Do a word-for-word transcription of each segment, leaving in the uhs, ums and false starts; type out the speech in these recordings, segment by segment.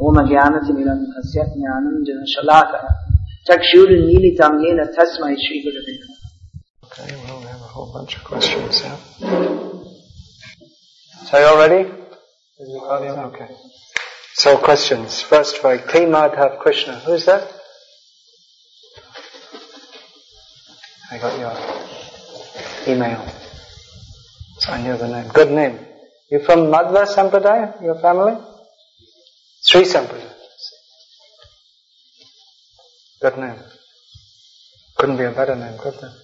Om Jnanatimidandhasya Jnananjana Shalakaya Chakshurunmilitam Yena Tasmai Shri Gurave Namaha. Okay, well, we have a whole bunch of questions now. So you all ready? Okay. So questions. First by K. Madhav Krishna. Who is that? I got your email. So I knew the name. Good name. You from Madhva Sampradaya, your family? Sri Sampradaya. Good name. Couldn't be a better name, could there?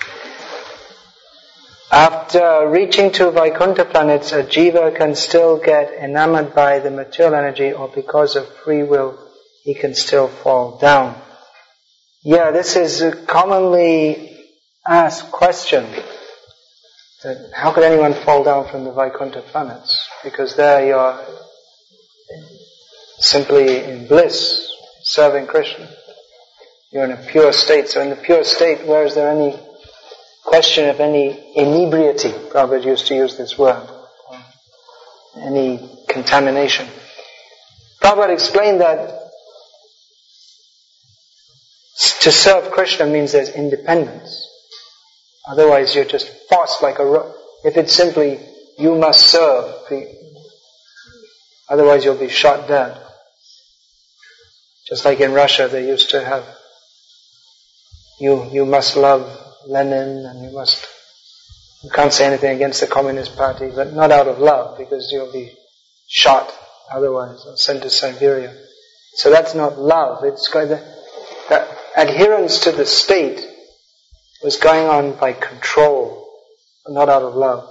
After reaching to Vaikuntha planets, a jiva can still get enamored by the material energy, or because of free will, he can still fall down. Yeah, this is a commonly asked question. That how could anyone fall down from the Vaikuntha planets? Because there you are simply in bliss, serving Krishna. You're in a pure state. So in the pure state, where is there any question of any inebriety? Prabhupada used to use this word. Any contamination. Prabhupada explained that to serve Krishna means there's independence. Otherwise you're just forced like a ro- if it's simply you must serve, otherwise you'll be shot dead. Just like in Russia they used to have you you must love Lenin and you must you can't say anything against the Communist Party, but not out of love, because you'll be shot otherwise or sent to Siberia. So that's not love. It's kind of that adherence to the state was going on by control, not out of love.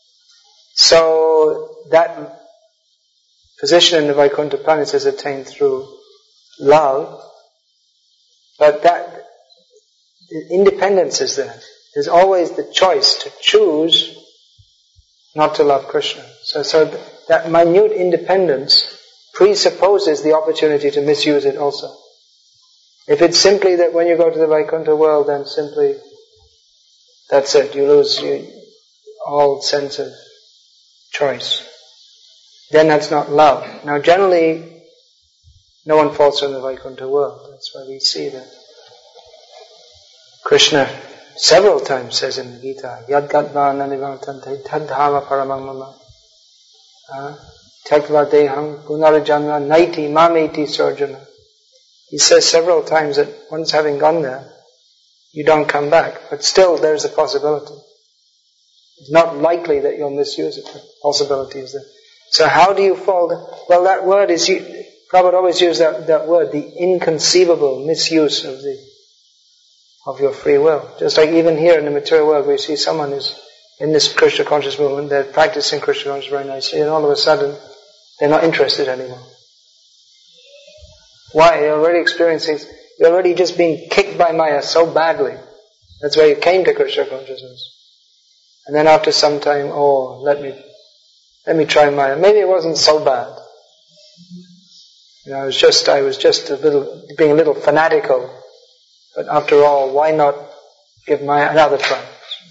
So that position in the Vaikuntha planets is attained through love, but that independence is there. There's always the choice to choose not to love Krishna. So, so that minute independence presupposes the opportunity to misuse it also. If it's simply that when you go to the Vaikuntha world, then simply that's it, you lose you, all sense of choice. Then that's not love. Now generally, no one falls from the Vaikuntha world. That's why we see that Krishna several times says in the Gita, Yad Gatva Nanivartante Tadhava Paramang Mama Tyagva Deham Punarajanma Naiti Mameti Sarjana. He says several times that once having gone there, you don't come back. But still there's a possibility. It's not likely that you'll misuse it. The possibility is there. So how do you fall down? Well, that word is, Prabhupada always used that, that word, the inconceivable misuse of the of your free will. Just like even here in the material world, we see someone who's in this Krishna conscious movement, they're practicing Krishna conscious very nicely, and all of a sudden, they're not interested anymore. Why? You're already experiencing, you're already just being kicked by Maya so badly. That's why you came to Krishna consciousness. And then after some time, oh, let me, let me try Maya. Maybe it wasn't so bad. You know, I was just, I was just a little, being a little fanatical. But after all, why not give Maya another try?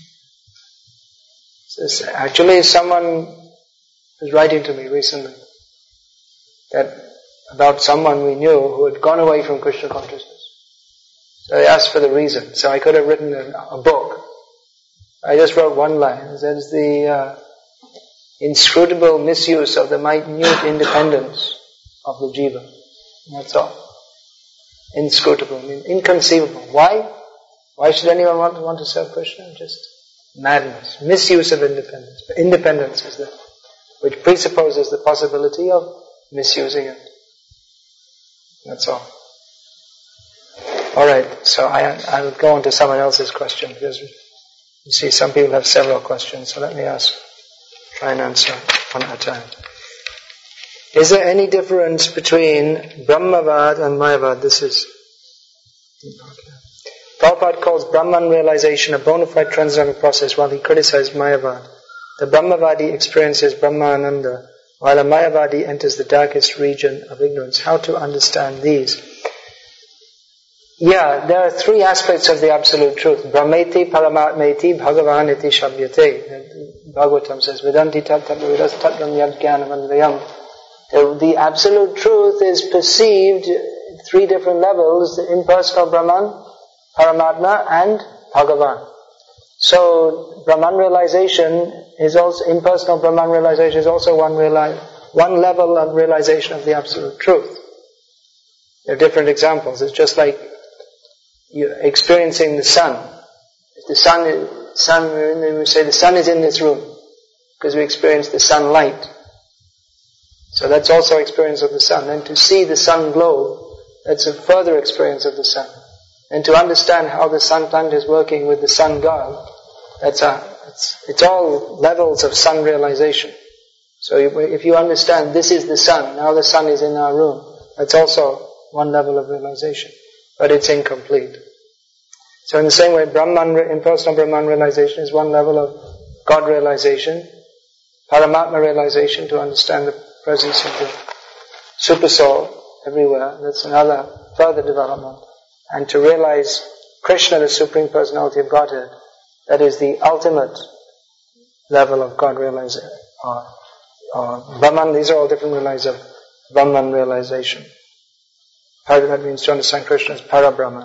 So actually, someone was writing to me recently that about someone we knew who had gone away from Krishna consciousness. So I asked for the reason. So I could have written a, a book. I just wrote one line. It says the uh, inscrutable misuse of the minute independence of the jiva. That's all. Inscrutable, I mean inconceivable. Why? Why should anyone want to want to serve Krishna? Just madness. Misuse of independence. But independence is that which presupposes the possibility of misusing it. That's all. Alright, so I I will go on to someone else's question, because you see some people have several questions, so let me ask, try and answer one at a time. Is there any difference between Brahmavad and Mayavad? This is Prabhupada calls Brahman realization a bona fide transcendental process, while he criticized Mayavad. The Brahmavadi experiences Brahmananda, while a Mayavadi enters the darkest region of ignorance. How to understand these? Yeah, there are three aspects of the absolute truth. Brahmeti, Paramatmeti, Bhagavaniti, Shabhyate. Bhagavatam says, Vedanti tat tat vidas tatram yad jnanam anvayam The, the absolute truth is perceived at three different levels: the impersonal Brahman, Paramatma, and Bhagavan. So Brahman realization is also, impersonal Brahman realization is also one reali- one level of realization of the absolute truth. There are different examples. It's just like you experiencing the sun. If the sun is, sun, we say the sun is in this room, because we experience the sunlight. So that's also experience of the sun. And to see the sun glow, that's a further experience of the sun. And to understand how the sun plant is working with the sun god, that's a, it's, it's all levels of sun realization. So if you understand this is the sun, now the sun is in our room, that's also one level of realization. But it's incomplete. So in the same way, Brahman, impersonal Brahman realization is one level of God realization. Paramatma realization, to understand the presence of the Super Soul everywhere, that's another further development. And to realize Krishna, the Supreme Personality of Godhead, that is the ultimate level of God realization. Or, or Brahman, these are all different levels of Brahman realization. Para, that means to understand Krishna as Para-Brahman.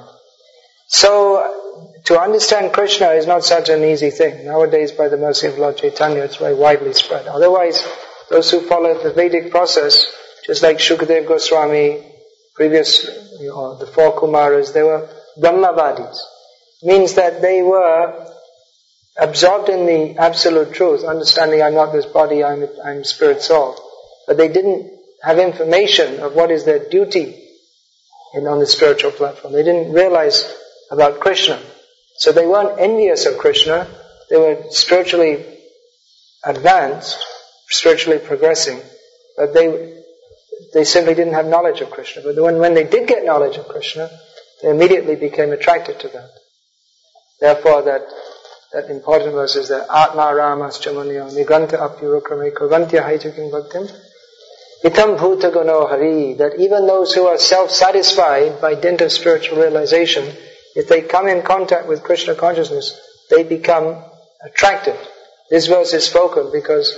So, to understand Krishna is not such an easy thing. Nowadays, by the mercy of Lord Chaitanya, it's very widely spread. Otherwise, those who follow the Vedic process, just like Shukadev Goswami, previous, you know, the four Kumaras, they were Brahmavadis. Means that they were absorbed in the absolute truth, understanding I'm not this body, I'm, I'm spirit soul. But they didn't have information of what is their duty in, on the spiritual platform. They didn't realize about Krishna. So they weren't envious of Krishna, they were spiritually advanced, spiritually progressing, but they they simply didn't have knowledge of Krishna. But when, when they did get knowledge of Krishna, they immediately became attracted to that. Therefore that that important verse is that Atma Ramas Chamanyo Niganta Apyurakrame Kurvantya Haitukim Bhaktim Itam Bhuta Gano Hari, that even those who are self-satisfied by dint of spiritual realization, if they come in contact with Krishna consciousness, they become attracted. This verse is spoken because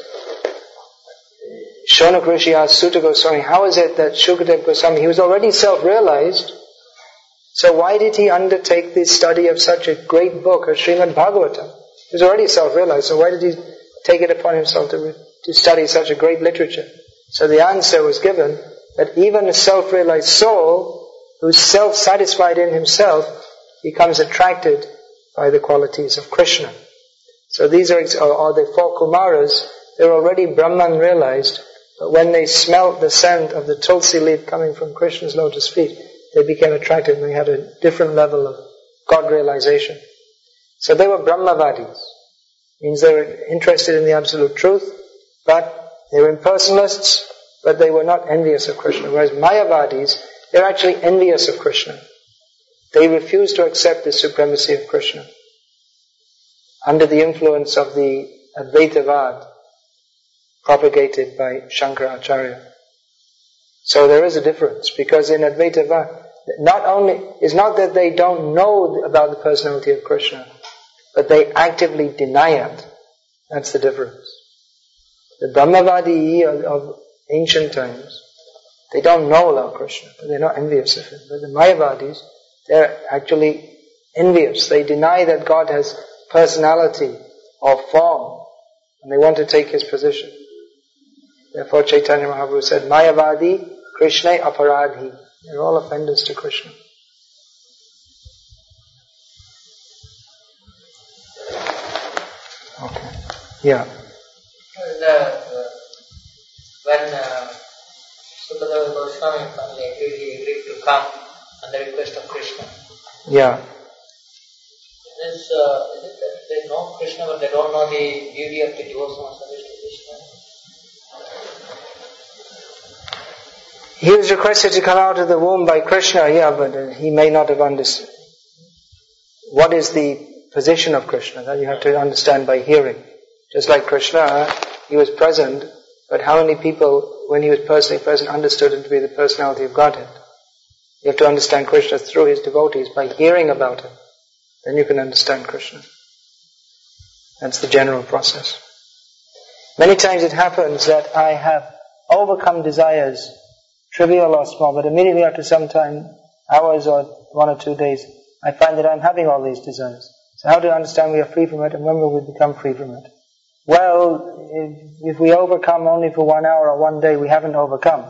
Shaunak Rishi asked Sutta Goswami, how is it that Shukadev Goswami, he was already self-realized, so why did he undertake the study of such a great book as Srimad Bhagavatam? He was already self-realized, so why did he take it upon himself to, to study such a great literature? So the answer was given that even a self-realized soul who's self-satisfied in himself becomes attracted by the qualities of Krishna. So these are, are the four Kumaras, they're already Brahman realized, but when they smelt the scent of the tulsi leaf coming from Krishna's lotus feet, they became attracted and they had a different level of God realization. So they were Brahmavadis. Means they were interested in the absolute truth, but they were impersonalists, but they were not envious of Krishna. Whereas Mayavadis, they're actually envious of Krishna. They refuse to accept the supremacy of Krishna. Under the influence of the Advaitavad, propagated by Shankaracharya. So there is a difference, because in Advaitavad, not only, it's not that they don't know about the personality of Krishna, but they actively deny it. That's the difference. The Brahmavadi of, of ancient times, they don't know Lord Krishna, but they're not envious of him. But the Mayavadis, they're actually envious. They deny that God has personality or form, and they want to take his position. Therefore Chaitanya Mahaprabhu said, Mayavadi, Krishna aparadhi. They're all offenders to Krishna. Okay. Yeah. The, uh, when uh, Sukadeva Goswami finally agreed, he agreed to come on the request of Krishna. Yeah. Is, uh, is it that they know Krishna but they don't know the beauty of the devotional service to Krishna? He was requested to come out of the womb by Krishna, yeah, but uh, he may not have understood. What is the position of Krishna? That you have to understand by hearing. Just like Krishna, he was present, but how many people, when he was personally present, understood him to be the personality of Godhead? You have to understand Krishna through his devotees, by hearing about him. Then you can understand Krishna. That's the general process. Many times it happens that I have overcome desires, trivial or small, but immediately after some time, hours or one or two days, I find that I'm having all these desires. So how do I understand we are free from it, and when will we become free from it? Well, if, if we overcome only for one hour or one day, we haven't overcome.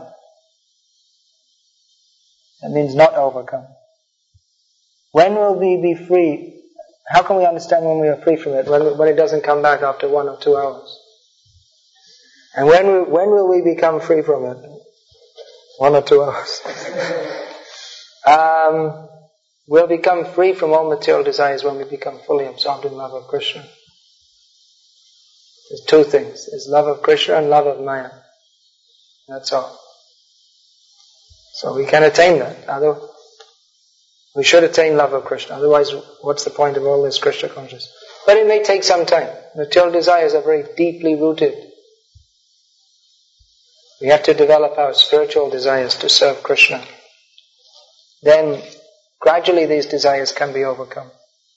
That means not overcome. When will we be free? How can we understand when we are free from it? When, when it doesn't come back after one or two hours. And when we, when will we become free from it? One or two hours. um, we'll become free from all material desires when we become fully absorbed in love of Krishna. There's two things. There's love of Krishna and love of Maya. That's all. So we can attain that. Otherwise, we should attain love of Krishna. Otherwise, what's the point of all this Krishna consciousness? But it may take some time. Material desires are very deeply rooted. We have to develop our spiritual desires to serve Krishna. Then, gradually these desires can be overcome.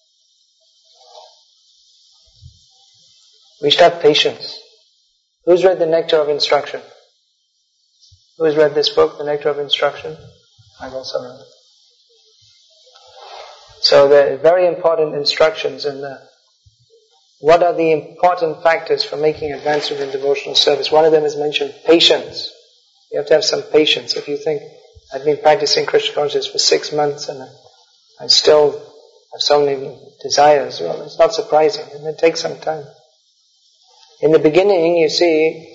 We should have patience. Who's read the Nectar of Instruction? Who has read this book, The Nectar of Instruction? I've also read it. So there are very important instructions in there. What are the important factors for making advancement in devotional service? One of them is mentioned, patience. You have to have some patience. If you think, I've been practicing Krishna consciousness for six months and I still have so many desires, well, it's not surprising. And it takes some time. In the beginning, you see,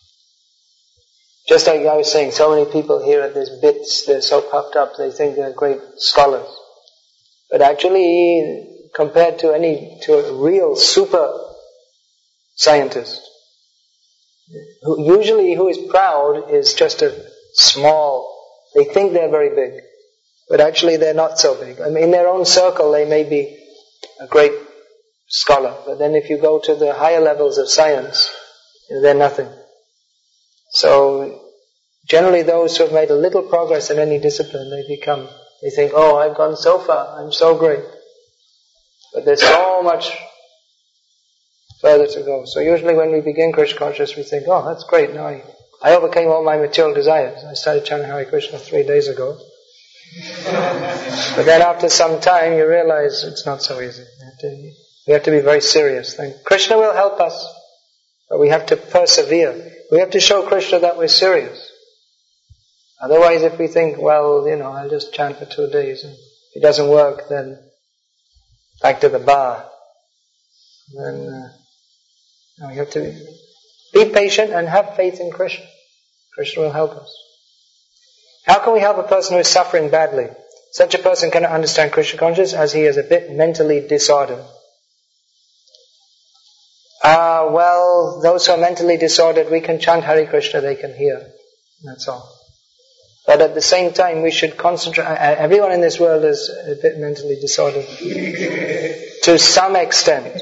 just like I was saying, so many people here at this bits, they're so puffed up, they think they're great scholars. But actually, compared to any, to a real super scientist, who usually who is proud is just a small, they think they're very big, but actually they're not so big. I mean, in their own circle they may be a great scholar, but then if you go to the higher levels of science, they're nothing. So, generally those who have made a little progress in any discipline, they become, they think, oh, I've gone so far, I'm so great. But there's so much further to go. So usually when we begin Krishna consciousness, we think, oh, that's great, now I, I overcame all my material desires. I started chanting Hare Krishna three days ago. But then after some time, you realize it's not so easy. You have to, we have to be very serious. Then Krishna will help us, but we have to persevere. We have to show Krishna that we're serious. Otherwise, if we think, well, you know, I'll just chant for two days, and if it doesn't work, then back to the bar. Then uh, no, you have to be, be patient and have faith in Krishna. Krishna will help us. How can we help a person who is suffering badly? Such a person cannot understand Krishna consciousness as he is a bit mentally disordered. Ah, uh, well, those who are mentally disordered, we can chant Hare Krishna, they can hear. That's all. But at the same time, we should concentrate. Everyone in this world is a bit mentally disordered. To some extent.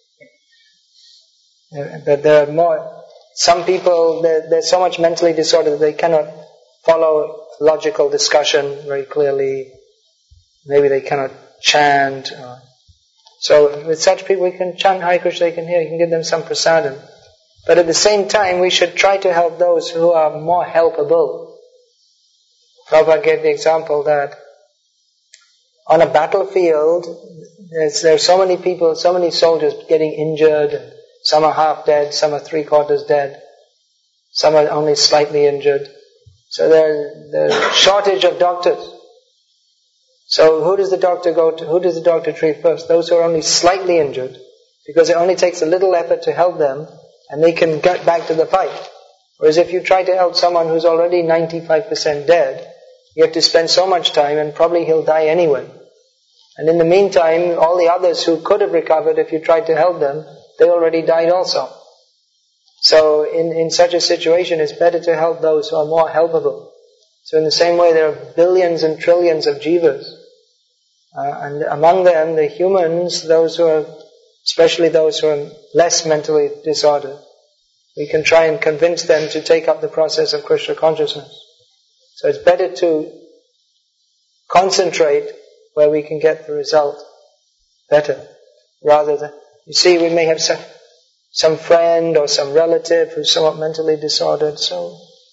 But there are more, some people, they're, they're so much mentally disordered that they cannot follow logical discussion very clearly. Maybe they cannot chant. Or, so with such people, we can chant Hare Krishna, they can hear, you can give them some prasadam. But at the same time, we should try to help those who are more helpable. Prabhupada gave the example that on a battlefield, there's, there are so many people, so many soldiers getting injured. Some are half dead, some are three quarters dead, some are only slightly injured. So there's there's shortage of doctors. So who does the doctor go to? Who does the doctor treat first? Those who are only slightly injured, because it only takes a little effort to help them, and they can get back to the fight. Whereas if you try to help someone who's already ninety-five percent dead, you have to spend so much time, and probably he'll die anyway. And in the meantime, all the others who could have recovered, if you tried to help them, they already died also. So in, in such a situation, it's better to help those who are more helpable. So in the same way, there are billions and trillions of jivas. Uh, and among them, the humans, those who are, especially those who are less mentally disordered, we can try and convince them to take up the process of Krishna consciousness. So it's better to concentrate where we can get the result better, rather than, you see, we may have some, some friend or some relative who's somewhat mentally disordered, so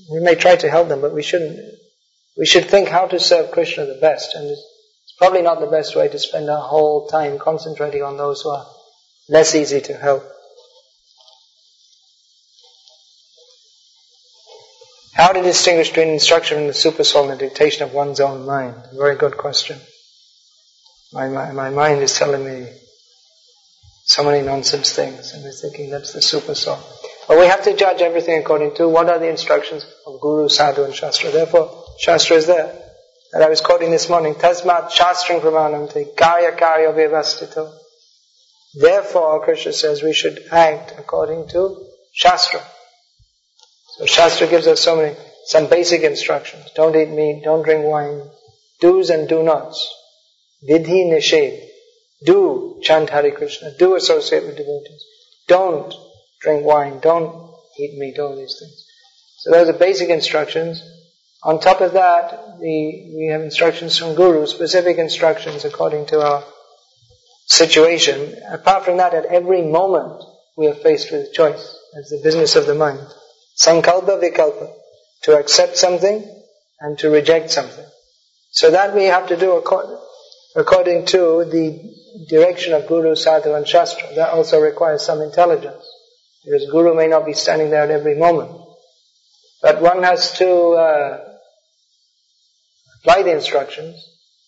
we may try to help them, but we shouldn't. We should think how to serve Krishna the best, and it's probably not the best way to spend our whole time concentrating on those who are less easy to help. How to distinguish between instruction from the super soul and the dictation of one's own mind? A very good question. My, my, my mind is telling me so many nonsense things, and we're thinking that's the super soul. But we have to judge everything according to what are the instructions of Guru, Sadhu and Shastra. Therefore, Shastra is there. And I was quoting this morning, Tasmat Shastram Pramanam Karya Karya Vyavastito. Therefore, Krishna says we should act according to Shastra. So Shastra gives us so many, some basic instructions. Don't eat meat, don't drink wine, do's and do nots. Vidhi Nished. Do chant Hare Krishna, do associate with devotees. Don't drink wine, don't eat meat, all these things. So those are basic instructions. On top of that, the, we have instructions from Guru, specific instructions according to our situation. Apart from that, at every moment we are faced with choice. That's the business of the mind. Sankalpa Vikalpa, to accept something and to reject something. So that we have to do according, according to the direction of Guru, Sadhu and Shastra. That also requires some intelligence, because Guru may not be standing there at every moment. But one has to uh, apply the instructions.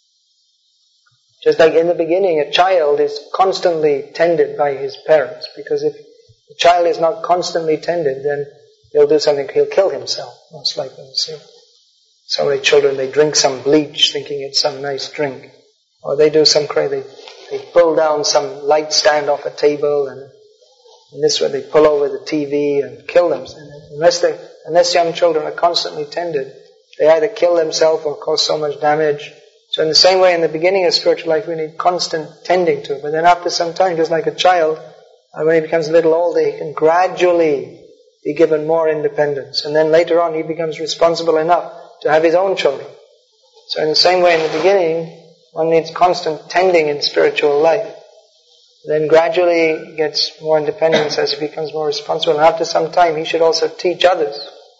Just like in the beginning, a child is constantly tended by his parents, because if the child is not constantly tended, then he'll do something, he'll kill himself, most likely. See? So many children, they drink some bleach thinking it's some nice drink. Or they do some crazy, they, they pull down some light stand off a table, and in this way they pull over the T V and kill them. Unless they, unless young children are constantly tended, they either kill themselves or cause so much damage. So in the same way, in the beginning of spiritual life, we need constant tending to it. But then after some time, just like a child, when he becomes a little older, he can gradually be given more independence. And then later on, he becomes responsible enough to have his own children. So in the same way, in the beginning, one needs constant tending in spiritual life. Then gradually gets more independence as he becomes more responsible. And after some time, he should also teach others.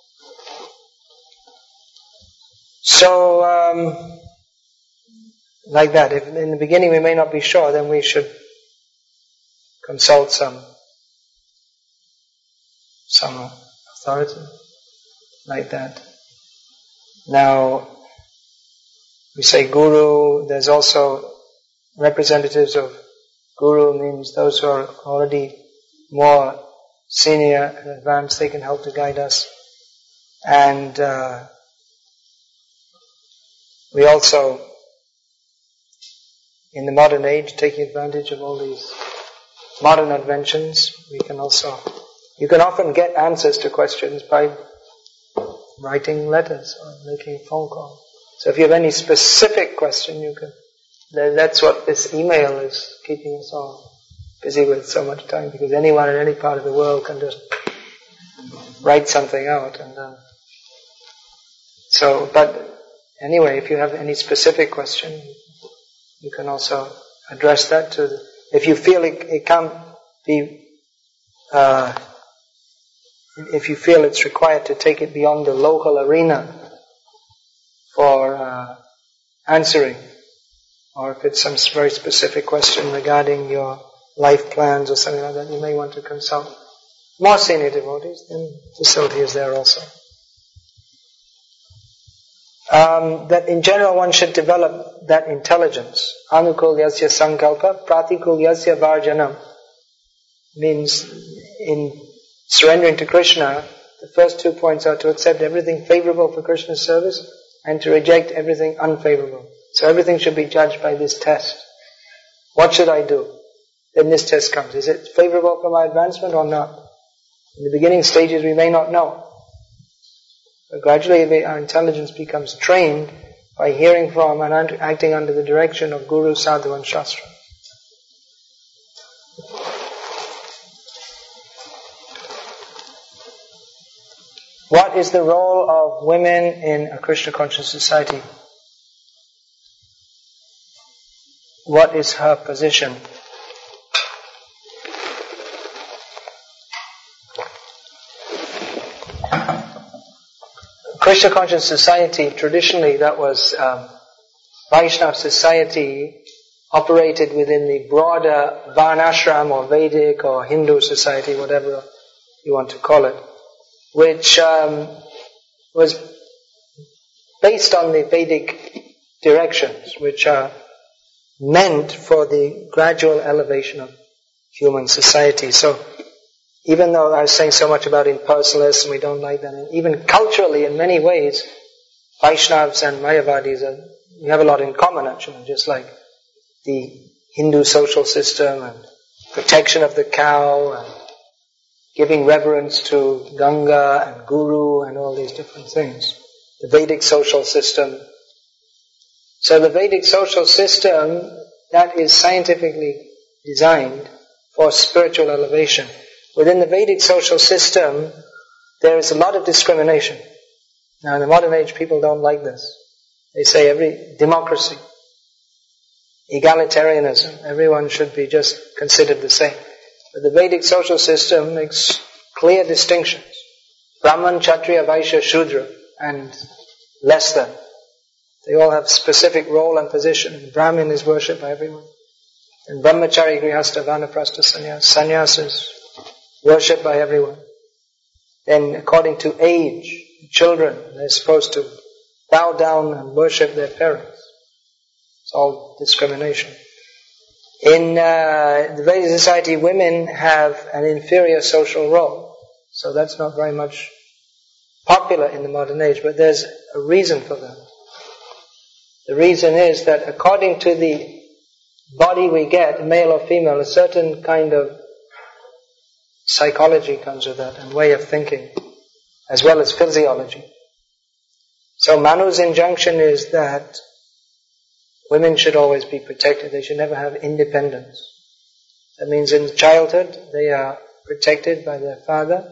So, um, like that. If in the beginning we may not be sure, then we should consult some some authority, like that. Now, we say Guru, there's also representatives of Guru, means those who are already more senior and advanced, they can help to guide us. And uh, we also, in the modern age, taking advantage of all these modern inventions, we can also, you can often get answers to questions by writing letters or making a phone call. So if you have any specific question, you can, that's what this email is keeping us all busy with so much time, because anyone in any part of the world can just write something out. And uh, so, but anyway, if you have any specific question, you can also address that to the, if you feel it, it can't be, uh, if you feel it's required to take it beyond the local arena for uh, answering, or if it's some very specific question regarding your life plans or something like that, you may want to consult more senior devotees, then facility is there also. Um, that in general one should develop that intelligence. Anukulyasya sankalpa, pratikulyasya varjanam. Means in surrendering to Krishna, the first two points are to accept everything favorable for Krishna's service and to reject everything unfavorable. So everything should be judged by this test. What should I do? Then this test comes. Is it favorable for my advancement or not? In the beginning stages we may not know. But gradually our intelligence becomes trained by hearing from and acting under the direction of Guru, Sadhu and Shastra. What is the role of women in a Krishna conscious society? What is her position? Krishna conscious society, traditionally that was um, Vaishnava society, operated within the broader Varnashram or Vedic or Hindu society, whatever you want to call it, which um, was based on the Vedic directions, which are meant for the gradual elevation of human society. So, even though I was saying so much about impersonalists and we don't like them, and even culturally in many ways, Vaishnavas and Mayavadis, are, we have a lot in common actually, just like the Hindu social system and protection of the cow and giving reverence to Ganga and Guru and all these different things. The Vedic social system. So the Vedic social system, that is scientifically designed for spiritual elevation. Within the Vedic social system, there is a lot of discrimination. Now in the modern age, people don't like this. They say every democracy, egalitarianism, everyone should be just considered the same. But the Vedic social system makes clear distinctions. Brahman, Kshatriya, Vaishya, Shudra, and less than. They all have specific role and position. And Brahmin is worshipped by everyone. And Brahmachari, Grihastha, Vanaprastha, Sannyas, Sannyas is worshipped by everyone. Then according to age, children, they're supposed to bow down and worship their parents. It's all discrimination. In uh, the Vedic society, women have an inferior social role. So that's not very much popular in the modern age, but there's a reason for that. The reason is that according to the body we get, male or female, a certain kind of psychology comes with that and way of thinking, as well as physiology. So Manu's injunction is that women should always be protected. They should never have independence. That means in childhood they are protected by their father.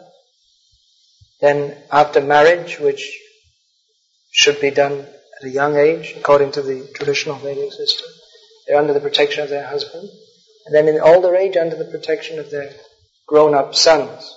Then after marriage, which should be done at a young age, according to the traditional Vedic system, they're under the protection of their husband. And then in older age, under the protection of their grown-up sons.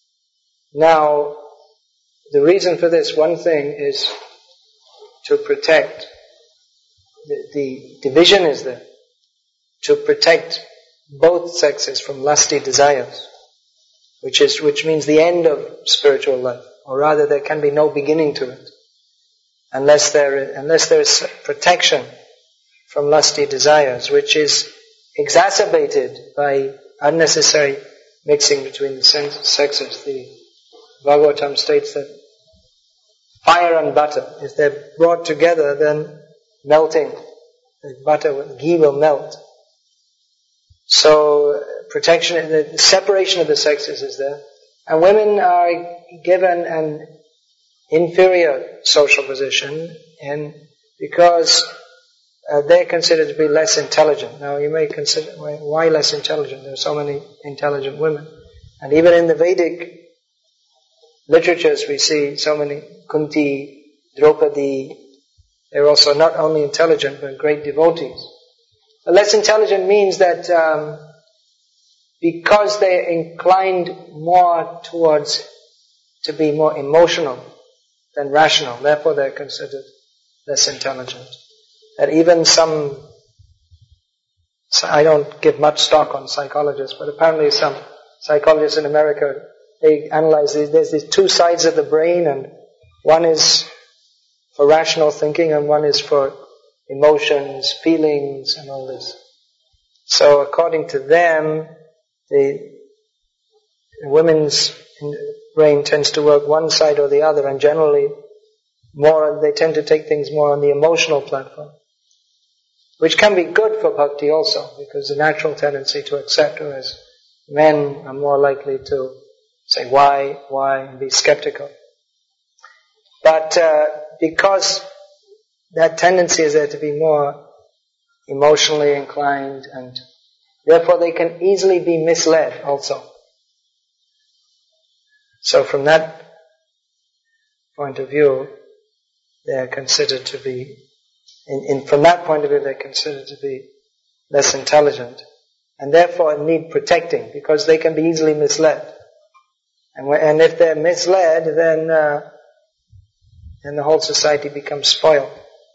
Now, the reason for this, one thing, is to protect. The, the division is there to protect both sexes from lusty desires, which is which means the end of spiritual life, or rather, there can be no beginning to it unless there unless there is protection from lusty desires, which is exacerbated by unnecessary mixing between the sexes. The Bhagavatam states that fire and butter, if they're brought together, then melting, the butter, ghee will melt. So protection, the separation of the sexes is there. And women are given an inferior social position and because uh, they're considered to be less intelligent. Now you may consider, why less intelligent? There are so many intelligent women. And even in the Vedic literatures we see so many Kunti, Draupadi. They're also not only intelligent but great devotees. But less intelligent means that um, because they're inclined more towards to be more emotional than rational, therefore they're considered less intelligent. That even some, I don't give much stock on psychologists, but apparently some psychologists in America, they analyze these, there's these two sides of the brain, and one is for rational thinking and one is for emotions, feelings and all this. So according to them, the women's brain tends to work one side or the other, and generally more, they tend to take things more on the emotional platform, which can be good for bhakti also, because the natural tendency to accept, whereas men are more likely to say why, why, and be skeptical. But uh, because that tendency is there to be more emotionally inclined, and therefore they can easily be misled also. So from that point of view, they are considered to be, in, in, from that point of view, they're considered to be less intelligent, and therefore need protecting, because they can be easily misled. And, when, and if they're misled, then uh, then the whole society becomes spoiled.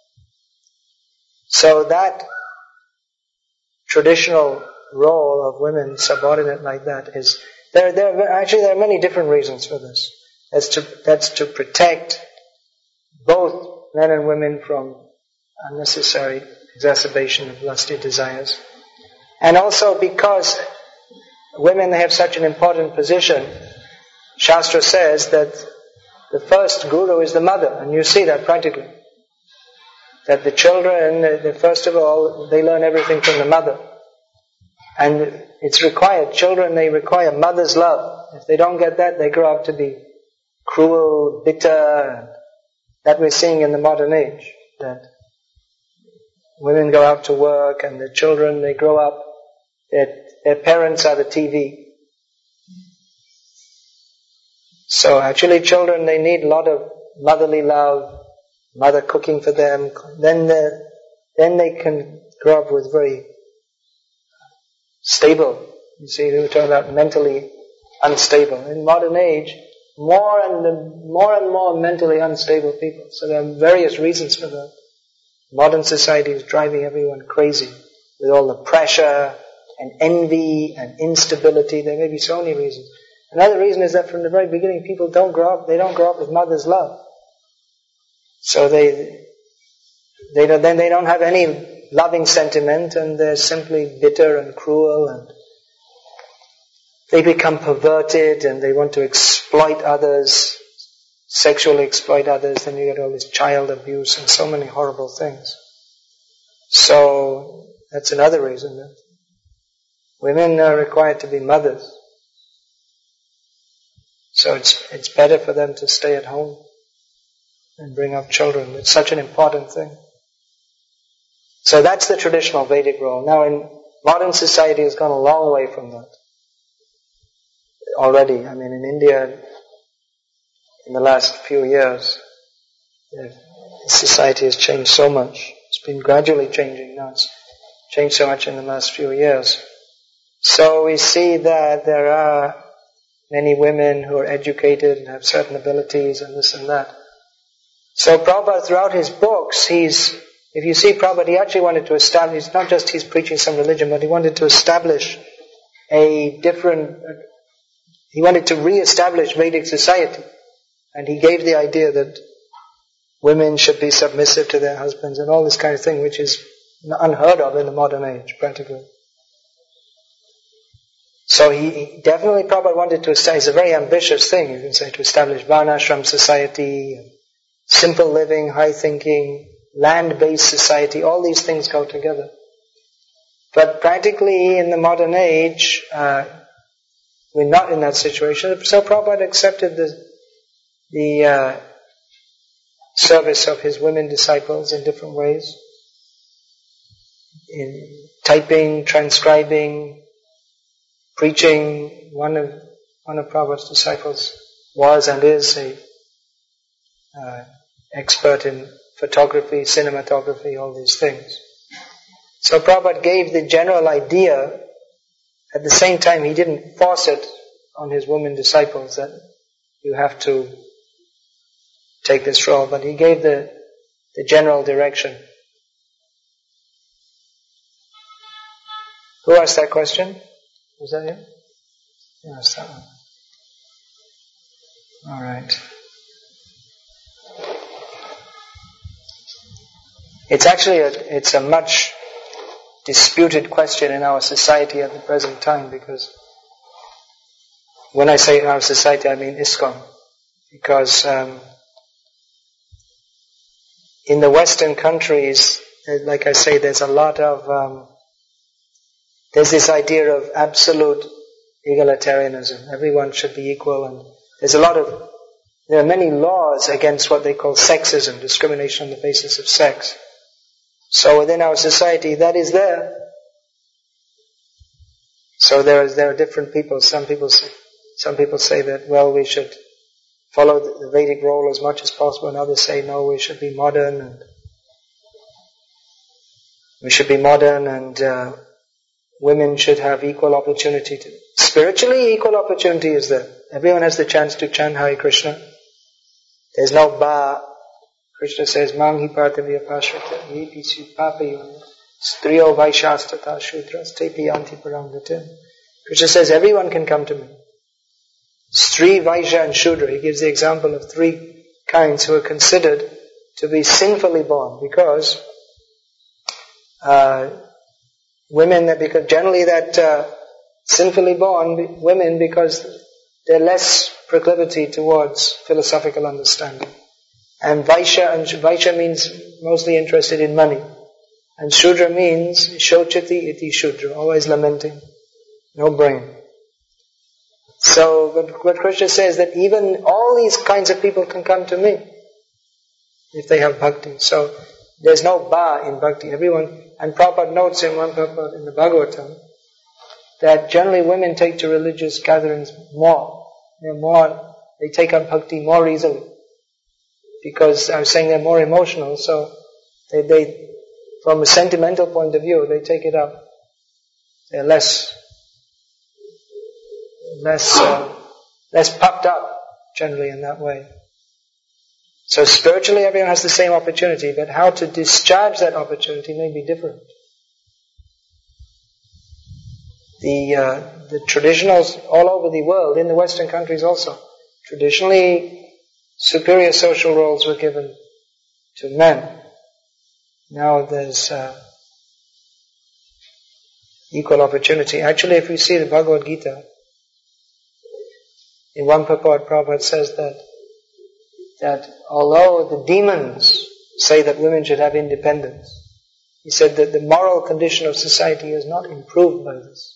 So that traditional role of women, subordinate like that, is there. There are, actually there are many different reasons for this. That's to that's to protect both men and women from unnecessary exacerbation of lusty desires, and also because women have such an important position. Shastra says that the first guru is the mother, and you see that practically. That the children, they, first of all, they learn everything from the mother. And it's required, children, they require mother's love. If they don't get that, they grow up to be cruel, bitter. That we're seeing in the modern age. That women go out to work and the children, they grow up, their, their parents are the T V. So actually children, they need a lot of motherly love, mother cooking for them. Then then they can grow up with very stable. You see, we were talking about mentally unstable. In modern age, more and more and more mentally unstable people. So there are various reasons for that. Modern society is driving everyone crazy with all the pressure and envy and instability. There may be so many reasons. Another reason is that from the very beginning, people don't grow up, they don't grow up with mother's love. So they, they don't, then they don't have any loving sentiment, and they're simply bitter and cruel, and they become perverted, and they want to exploit others, sexually exploit others. Then you get all this child abuse and so many horrible things. So that's another reason that women are required to be mothers. So it's it's better for them to stay at home and bring up children. It's such an important thing. So that's the traditional Vedic role. Now in modern society has gone a long way from that already. I mean in India, in the last few years, society has changed so much. It's been gradually changing. Now it's changed so much in the last few years. So we see that there are many women who are educated and have certain abilities and this and that. So Prabhupada, throughout his books, he's, if you see Prabhupada, he actually wanted to establish, not just he's preaching some religion, but he wanted to establish a different, he wanted to re-establish Vedic society. And he gave the idea that women should be submissive to their husbands and all this kind of thing, which is unheard of in the modern age, practically. So he, he definitely Prabhupada wanted to establish, it's a very ambitious thing, you can say, to establish Varnashram society, simple living, high thinking, land-based society, all these things go together. But practically in the modern age, uh, we're not in that situation. So Prabhupada accepted the, the uh, service of his women disciples in different ways. In typing, transcribing, preaching. One of one of Prabhupada's disciples was and is a uh, expert in photography, cinematography, all these things. So Prabhupada gave the general idea. At the same time, he didn't force it on his women disciples that you have to take this role, but he gave the the general direction. Who asked that question? Was that it? Yes, that one. All right. It's actually a, it's a much disputed question in our society at the present time, because when I say our society, I mean ISKCON, because um, in the Western countries, like I say, there's a lot of um, there's this idea of absolute egalitarianism. Everyone should be equal, and there's a lot of, there are many laws against what they call sexism, discrimination on the basis of sex. So within our society, that is there. So there is, there are different people. Some people say, some people say that, well, we should follow the Vedic role as much as possible, and others say, no, we should be modern, and we should be modern, and uh, women should have equal opportunity to... Spiritually, equal opportunity is there. Everyone has the chance to chant Hare Krishna. There's no bar Krishna says, Mang hi partavya pashrita yipi supapayona striyo vaishastata shudras tepi anti paramgatim. Krishna says, everyone can come to me. Stri, Vaishya and Shudra. He gives the example of three kinds who are considered to be sinfully born because uh, women, that because generally that uh, sinfully born women because they're less proclivity towards philosophical understanding. And Vaishya, and Vaishya means mostly interested in money. And Shudra means Shochati iti Shudra, always lamenting, no brain. So, but what Krishna says that even all these kinds of people can come to me if they have bhakti. So, there's no ba in bhakti. Everyone, and Prabhupada notes in one Prabhupada in the Bhagavatam that generally women take to religious gatherings more. They're more, they take up bhakti more easily. Because I was saying they're more emotional, so they, they, from a sentimental point of view, they take it up. They're less less uh, less puffed up generally in that way. So spiritually everyone has the same opportunity, but how to discharge that opportunity may be different. The uh, the traditionals all over the world, in the Western countries also, traditionally superior social roles were given to men. Now there's uh, equal opportunity. Actually, if you see the Bhagavad Gita, in one purport, Prabhupada says that that although the demons say that women should have independence, he said that the moral condition of society is not improved by this.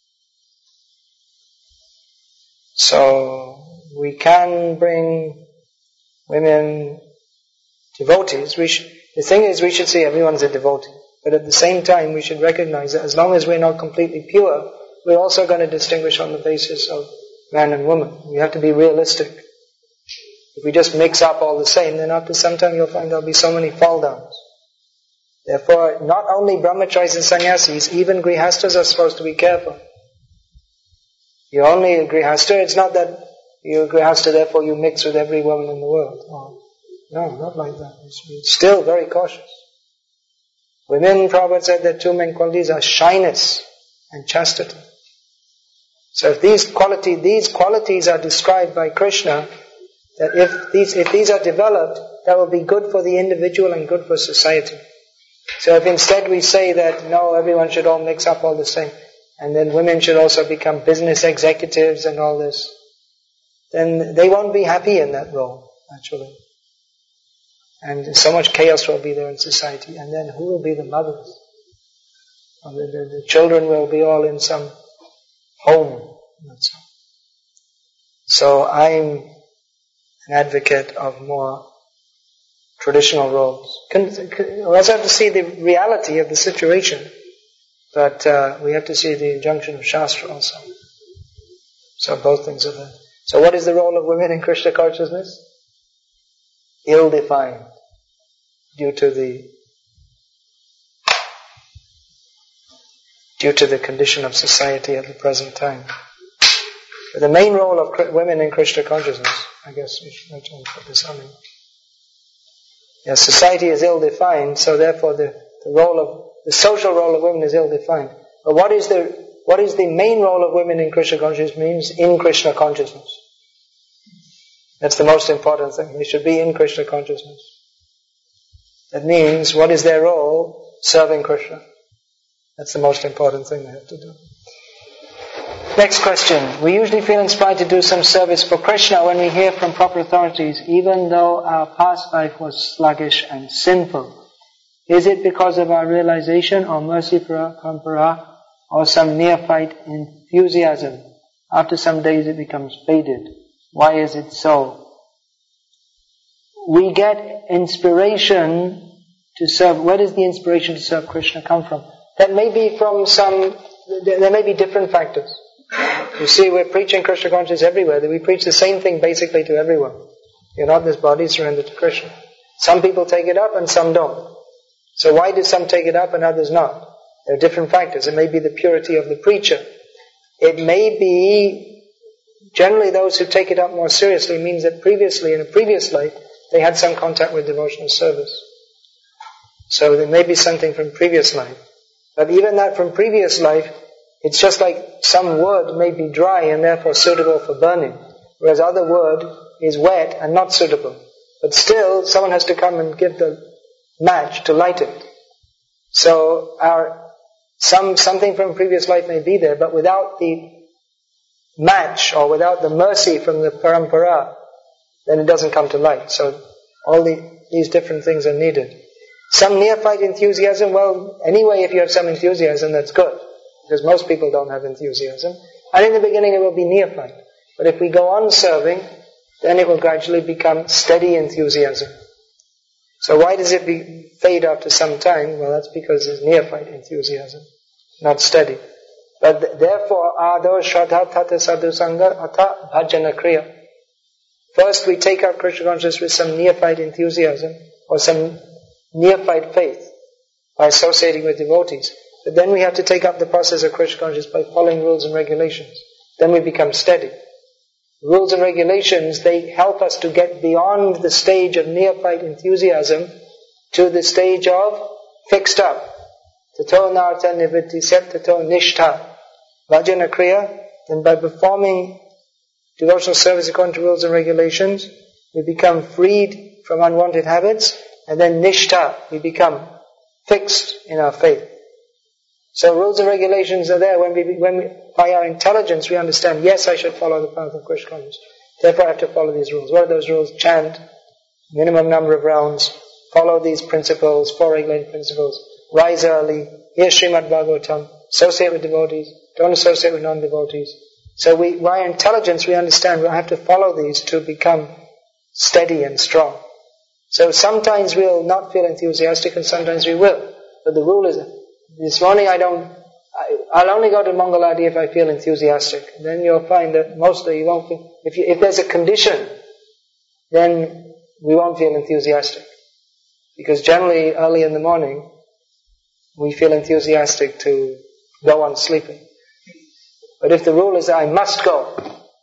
So we can bring women devotees. We should, the thing is, we should see everyone's a devotee, but at the same time, we should recognize that as long as we're not completely pure, we're also going to distinguish on the basis of man and woman. We have to be realistic. If we just mix up all the same, then after some time you'll find there'll be so many fall downs. Therefore, not only brahmacharis and sannyasis, even grihastas are supposed to be careful. You're only a grihasta, it's not that you're a grihasta, therefore you mix with every woman in the world. Oh, no, not like that. It's still very cautious. Women, Prabhupada said that two main qualities are shyness and chastity. So if these quality, these qualities are described by Krishna, that if these, if these are developed, that will be good for the individual and good for society. So if instead we say that, no, everyone should all mix up all the same, and then women should also become business executives and all this, then they won't be happy in that role, actually. And so much chaos will be there in society. And then who will be the mothers? Or the, the, the children will be all in some home. That's all. So I'm an advocate of more traditional roles. We also have to see the reality of the situation, but uh, we have to see the injunction of Shastra also. So both things are there. So what is the role of women in Krishna consciousness? Ill-defined, due to the due to the condition of society at the present time. But the main role of women in Krishna consciousness, I guess we should have to put this on. Yes, society is ill-defined, so therefore the, the role of the social role of women is ill-defined. But what is the what is the main role of women in Krishna consciousness? Means in Krishna consciousness. That's the most important thing. They should be in Krishna consciousness. That means, what is their role? Serving Krishna. That's the most important thing they have to do. Next question. We usually feel inspired to do some service for Krishna when we hear from proper authorities, even though our past life was sluggish and sinful. Is it because of our realization or mercy parampara or some neophyte enthusiasm? After some days it becomes faded. Why is it so? We get inspiration to serve. Where does the inspiration to serve Krishna come from? That may be from some, there may be different factors. You see, we're preaching Krishna consciousness everywhere. We preach the same thing basically to everyone. You're not this body, surrender to Krishna. Some people take it up and some don't. So why do some take it up and others not? There are different factors. It may be the purity of the preacher. It may be, generally those who take it up more seriously means that previously, in a previous life, they had some contact with devotional service. So there may be something from previous life. But even that from previous life, it's just like some wood may be dry and therefore suitable for burning, whereas other wood is wet and not suitable. But still, someone has to come and give the match to light it. So our some something from previous life may be there, but without the match or without the mercy from the parampara, then it doesn't come to light. So all the, these different things are needed. Some neophyte enthusiasm, well, anyway, if you have some enthusiasm, that's good, because most people don't have enthusiasm. And in the beginning it will be neophyte. But if we go on serving, then it will gradually become steady enthusiasm. So why does it be, fade after some time? Well, that's because it's neophyte enthusiasm, not steady. But th- therefore, ado shraddha tata sadhu sangha ata bhajana kriya. First we take up Krishna consciousness with some neophyte enthusiasm, or some neophyte faith, by associating with devotees. But then we have to take up the process of Krishna consciousness by following rules and regulations. Then we become steady. Rules and regulations, they help us to get beyond the stage of neophyte enthusiasm to the stage of fixed up. Tato narta nivritti set tato nishtha. Bhajana kriya, then by performing devotional service according to rules and regulations, we become freed from unwanted habits, and then nishtha, we become fixed in our faith. So rules and regulations are there when we, when we, by our intelligence we understand, yes, I should follow the path of Krishna consciousness. Therefore I have to follow these rules. What are those rules? Chant, minimum number of rounds, follow these principles, four regulated principles, rise early, hear Srimad Bhagavatam, associate with devotees, don't associate with non-devotees. So we, by our intelligence we understand we have to follow these to become steady and strong. So sometimes we'll not feel enthusiastic and sometimes we will. But the rule is, this morning I don't, I, I'll only go to Mangaladi if I feel enthusiastic. Then you'll find that mostly you won't feel, if, you, if there's a condition, then we won't feel enthusiastic. Because generally early in the morning, we feel enthusiastic to go on sleeping. But if the rule is that I must go,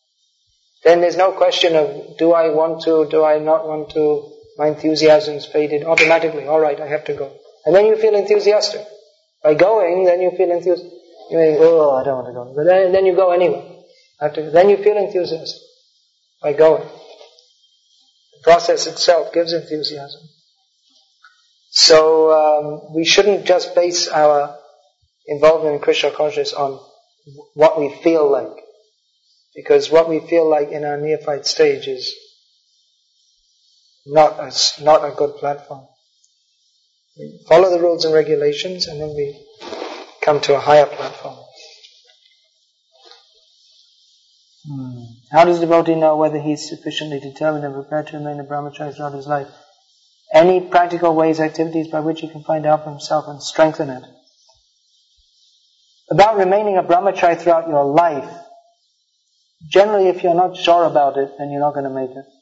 then there's no question of do I want to, do I not want to, my enthusiasm's faded automatically. Alright, I have to go. And then you feel enthusiastic. By going, then you feel enthusiastic. You think, oh, I don't want to go. But then, then you go anyway. After, then you feel enthusiastic. By going. The process itself gives enthusiasm. So, um, we shouldn't just base our involvement in Krishna consciousness on what we feel like. Because what we feel like in our neophyte stage is not a, not a good platform. We follow the rules and regulations and then we come to a higher platform. Hmm. How does the devotee know whether he is sufficiently determined and prepared to remain a brahmachari throughout his life? Any practical ways, activities by which he can find out for himself and strengthen it. About remaining a brahmachari throughout your life, generally if you're not sure about it, then you're not going to make it.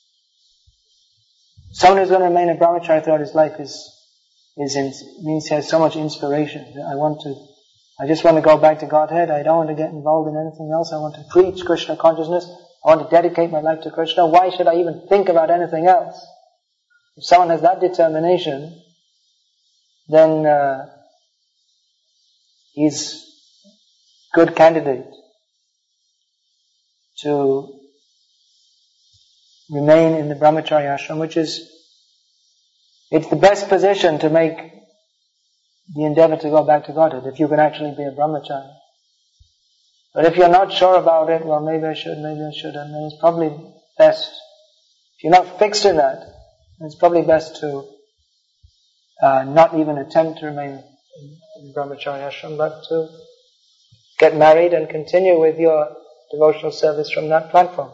Someone who's going to remain a brahmachari throughout his life is, is in, means he has so much inspiration. I want to, I just want to go back to Godhead. I don't want to get involved in anything else. I want to preach Krishna consciousness. I want to dedicate my life to Krishna. Why should I even think about anything else? If someone has that determination, then uh, he's a good candidate to remain in the brahmachari ashram, which is, it's the best position to make the endeavor to go back to Godhead, if you can actually be a brahmachari. But if you're not sure about it, well, maybe I should, maybe I shouldn't, then it's probably best, if you're not fixed in that, it's probably best to uh, not even attempt to remain in brahmachari ashram, but to get married and continue with your devotional service from that platform.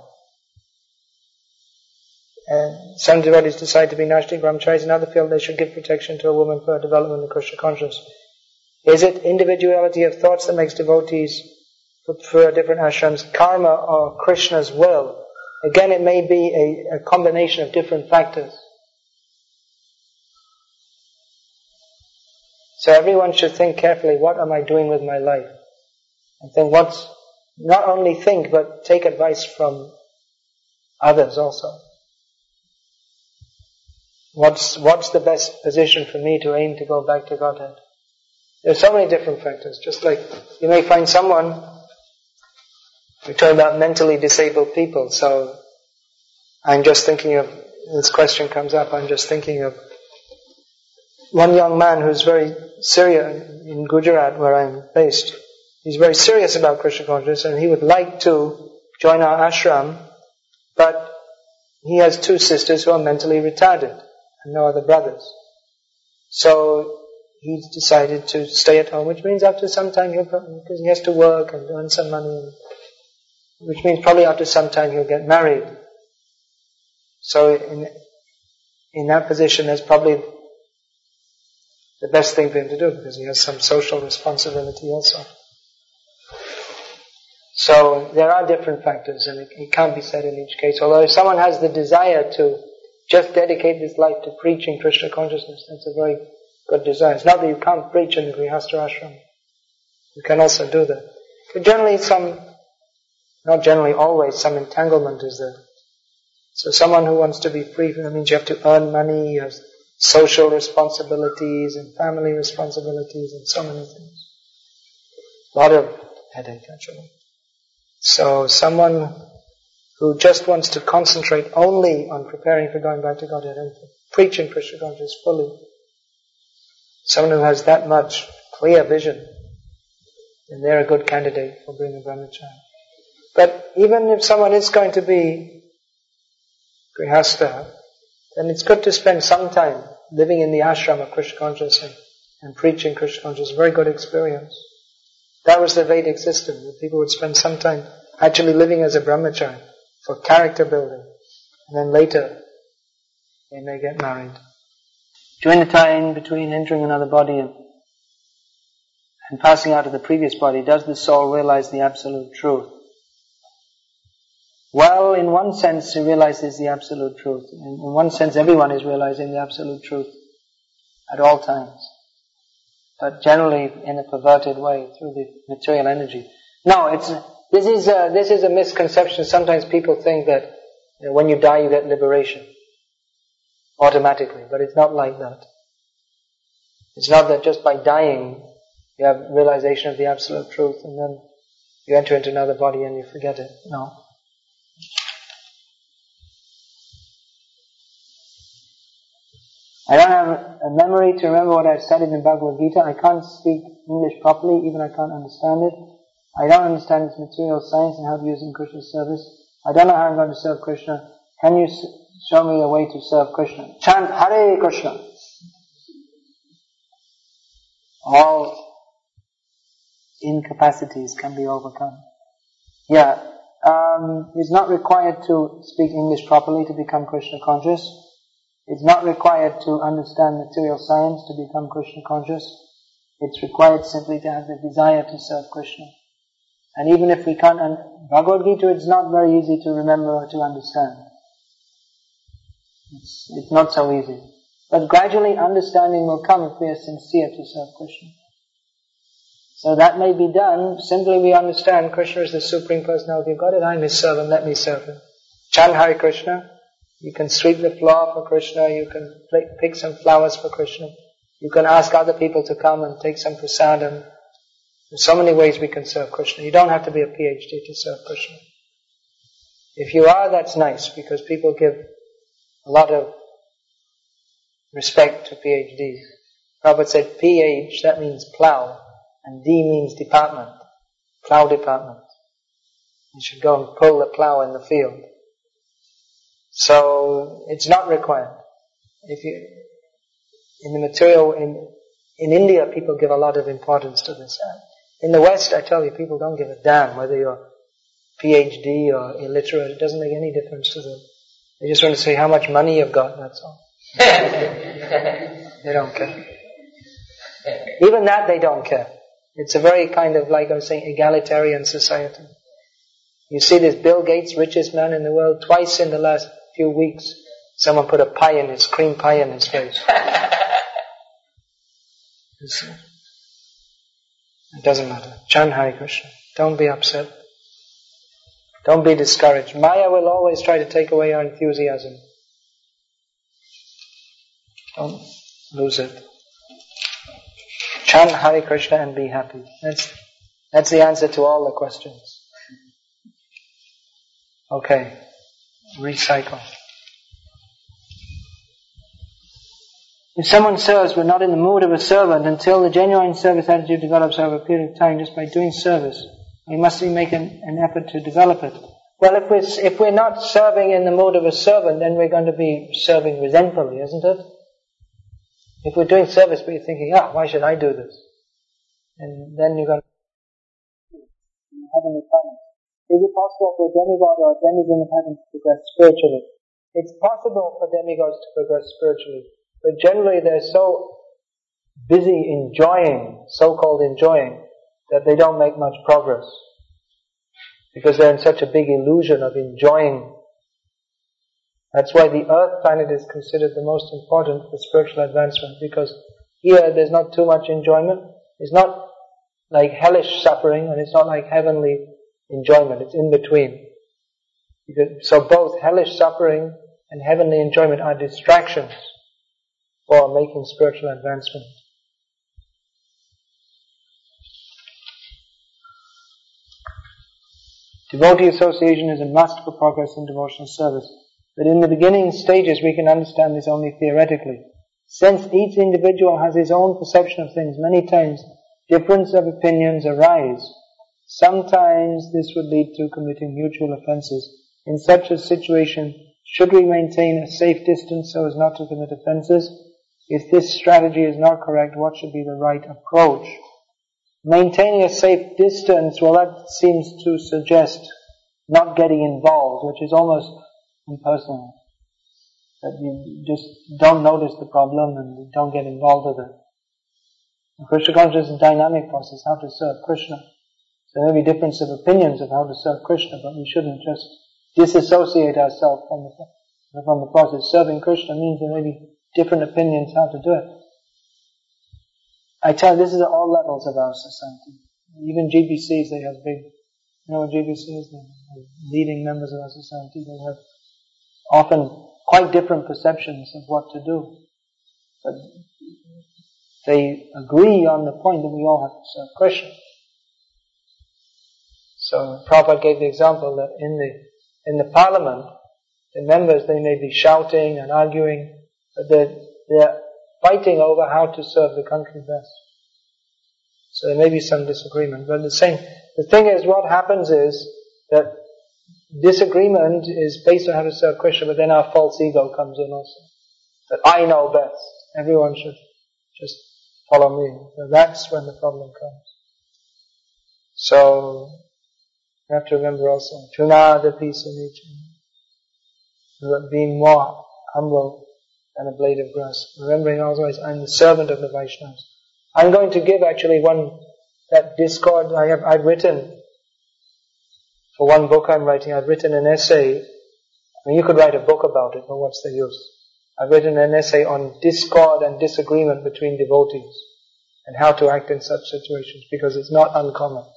And some devotees decide to be Nashtik brahmacharis. In other field, they should give protection to a woman for her development of Krishna consciousness. Is it individuality of thoughts that makes devotees prefer different ashrams, karma or Krishna's will? Again, it may be a, a combination of different factors. So everyone should think carefully, what am I doing with my life? And think what's, not only think, but take advice from others also. What's, what's the best position for me to aim to go back to Godhead? There's so many different factors. Just like you may find someone, we're talking about mentally disabled people, so I'm just thinking of, this question comes up, I'm just thinking of one young man who's very serious in Gujarat where I'm based. He's very serious about Krishna consciousness and he would like to join our ashram, but he has two sisters who are mentally retarded and no other brothers. So he's decided to stay at home, which means after some time he'll, because he has to work and earn some money, which means probably after some time he'll get married. So in, in that position that's probably the best thing for him to do because he has some social responsibility also. So there are different factors and it, it can't be said in each case. Although if someone has the desire to just dedicate his life to preaching Krishna consciousness, that's a very good desire. It's not that you can't preach in the Grihastha ashram. You can also do that. But generally some, not generally, always some entanglement is there. So someone who wants to be free, that means you have to earn money, you have social responsibilities and family responsibilities and so many things. A lot of headache actually. So someone who just wants to concentrate only on preparing for going back to Godhead and preaching Krishna consciousness fully, someone who has that much clear vision, then they're a good candidate for being a brahmachari. But even if someone is going to be grihastha, then it's good to spend some time living in the ashram of Krishna consciousness and, and preaching Krishna consciousness. Very good experience. That was the Vedic system, that people would spend some time actually living as a brahmachari for character building. And then later, they may get married. During the time between entering another body and, and passing out of the previous body, does the soul realize the absolute truth? Well, in one sense, it realizes the absolute truth. In, in one sense, everyone is realizing the absolute truth at all times. But generally in a perverted way, through the material energy. No, it's, this is a, this is a misconception. Sometimes people think that, you know, when you die you get liberation. Automatically. But it's not like that. It's not that just by dying you have realization of the absolute truth and then you enter into another body and you forget it. No. I don't have a memory to remember what I've studied in Bhagavad Gita. I can't speak English properly, even I can't understand it. I don't understand its material science and how to use it in Krishna's service. I don't know how I'm going to serve Krishna. Can you show me a way to serve Krishna? Chant Hare Krishna. All incapacities can be overcome. Yeah, um, it's not required to speak English properly to become Krishna conscious. It's not required to understand material science to become Krishna conscious. It's required simply to have the desire to serve Krishna. And even if we can't, un- Bhagavad Gita, it's not very easy to remember or to understand. It's, it's not so easy. But gradually understanding will come if we are sincere to serve Krishna. So that may be done, simply we understand Krishna is the Supreme Personality of Godhead, I'm His servant, let me serve Him. Chant Hare Krishna. You can sweep the floor for Krishna, you can pick some flowers for Krishna, you can ask other people to come and take some prasadam. There's so many ways we can serve Krishna. You don't have to be a P H D to serve Krishna. If you are, that's nice, because people give a lot of respect to P H Ds. Prabhupada said P H, that means plow, and D means department, plow department. You should go and pull the plow in the field. So, it's not required. If you, in the material, in, in India people give a lot of importance to this. In the West, I tell you, people don't give a damn whether you're P H D or illiterate. It doesn't make any difference to them. They just want to say how much money you've got, that's all. They don't care. Even that they don't care. It's a very kind of, like I was saying, egalitarian society. You see this Bill Gates, richest man in the world, twice in the last few weeks, someone put a pie in his, cream pie in his face. It doesn't matter. Chant Hare Krishna. Don't be upset. Don't be discouraged. Maya will always try to take away our enthusiasm. Don't lose it. Chant Hare Krishna and be happy. That's, that's the answer to all the questions. Okay. Recycle. If someone serves but not in the mood of a servant until the genuine service attitude develops over a period of time just by doing service, we must make an, an effort to develop it. Well, if we're, if we're not serving in the mood of a servant, then we're going to be serving resentfully, isn't it? If we're doing service but you're thinking, ah, why should I do this? And then you're going to heavenly planets. Is it possible for a demigod or a demigod of heaven to progress spiritually? It's possible for demigods to progress spiritually. But generally they're so busy enjoying, so-called enjoying, that they don't make much progress. Because they're in such a big illusion of enjoying. That's why the earth planet is considered the most important for spiritual advancement. Because here there's not too much enjoyment. It's not like hellish suffering and it's not like heavenly enjoyment. It's in between. Because, so both hellish suffering and heavenly enjoyment are distractions for making spiritual advancement. Devotee association is a must for progress in devotional service. But in the beginning stages we can understand this only theoretically. Since each individual has his own perception of things, many times difference of opinions arise. Sometimes this would lead to committing mutual offences. In such a situation, should we maintain a safe distance so as not to commit offences? If this strategy is not correct, what should be the right approach? Maintaining a safe distance, well, that seems to suggest not getting involved, which is almost impersonal. That you just don't notice the problem and you don't get involved with it. And Krishna consciousness is a dynamic process, how to serve Krishna. So there may be difference of opinions of how to serve Krishna, but we shouldn't just disassociate ourselves from the, from the process. Serving Krishna means there may be different opinions how to do it. I tell you, this is at all levels of our society. Even G B Cs, they have big, you know what G B C is? The leading members of our society, they have often quite different perceptions of what to do. But they agree on the point that we all have to serve Krishna. So Prabhupada gave the example that in the in the parliament, the members, they may be shouting and arguing, but they're, they're fighting over how to serve the country best. So there may be some disagreement. But the same, the thing is, what happens is that disagreement is based on how to serve Krishna, but then our false ego comes in also. That I know best. Everyone should just follow me. So that's when the problem comes. So, you have to remember also, Trunada peace in each, being more humble than a blade of grass. Remembering always, I'm the servant of the Vaishnavas. I'm going to give actually one, that discord I have, I've written, for one book I'm writing, I've written an essay. I mean, you could write a book about it, but what's the use? I've written an essay on discord and disagreement between devotees and how to act in such situations, because it's not uncommon.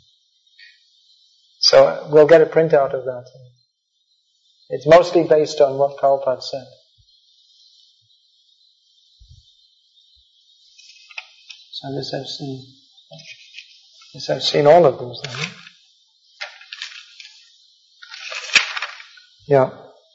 So we'll get a printout of that. It's mostly based on what Prabhupada said. So this I've seen. This I've seen all of those. Then. Yeah.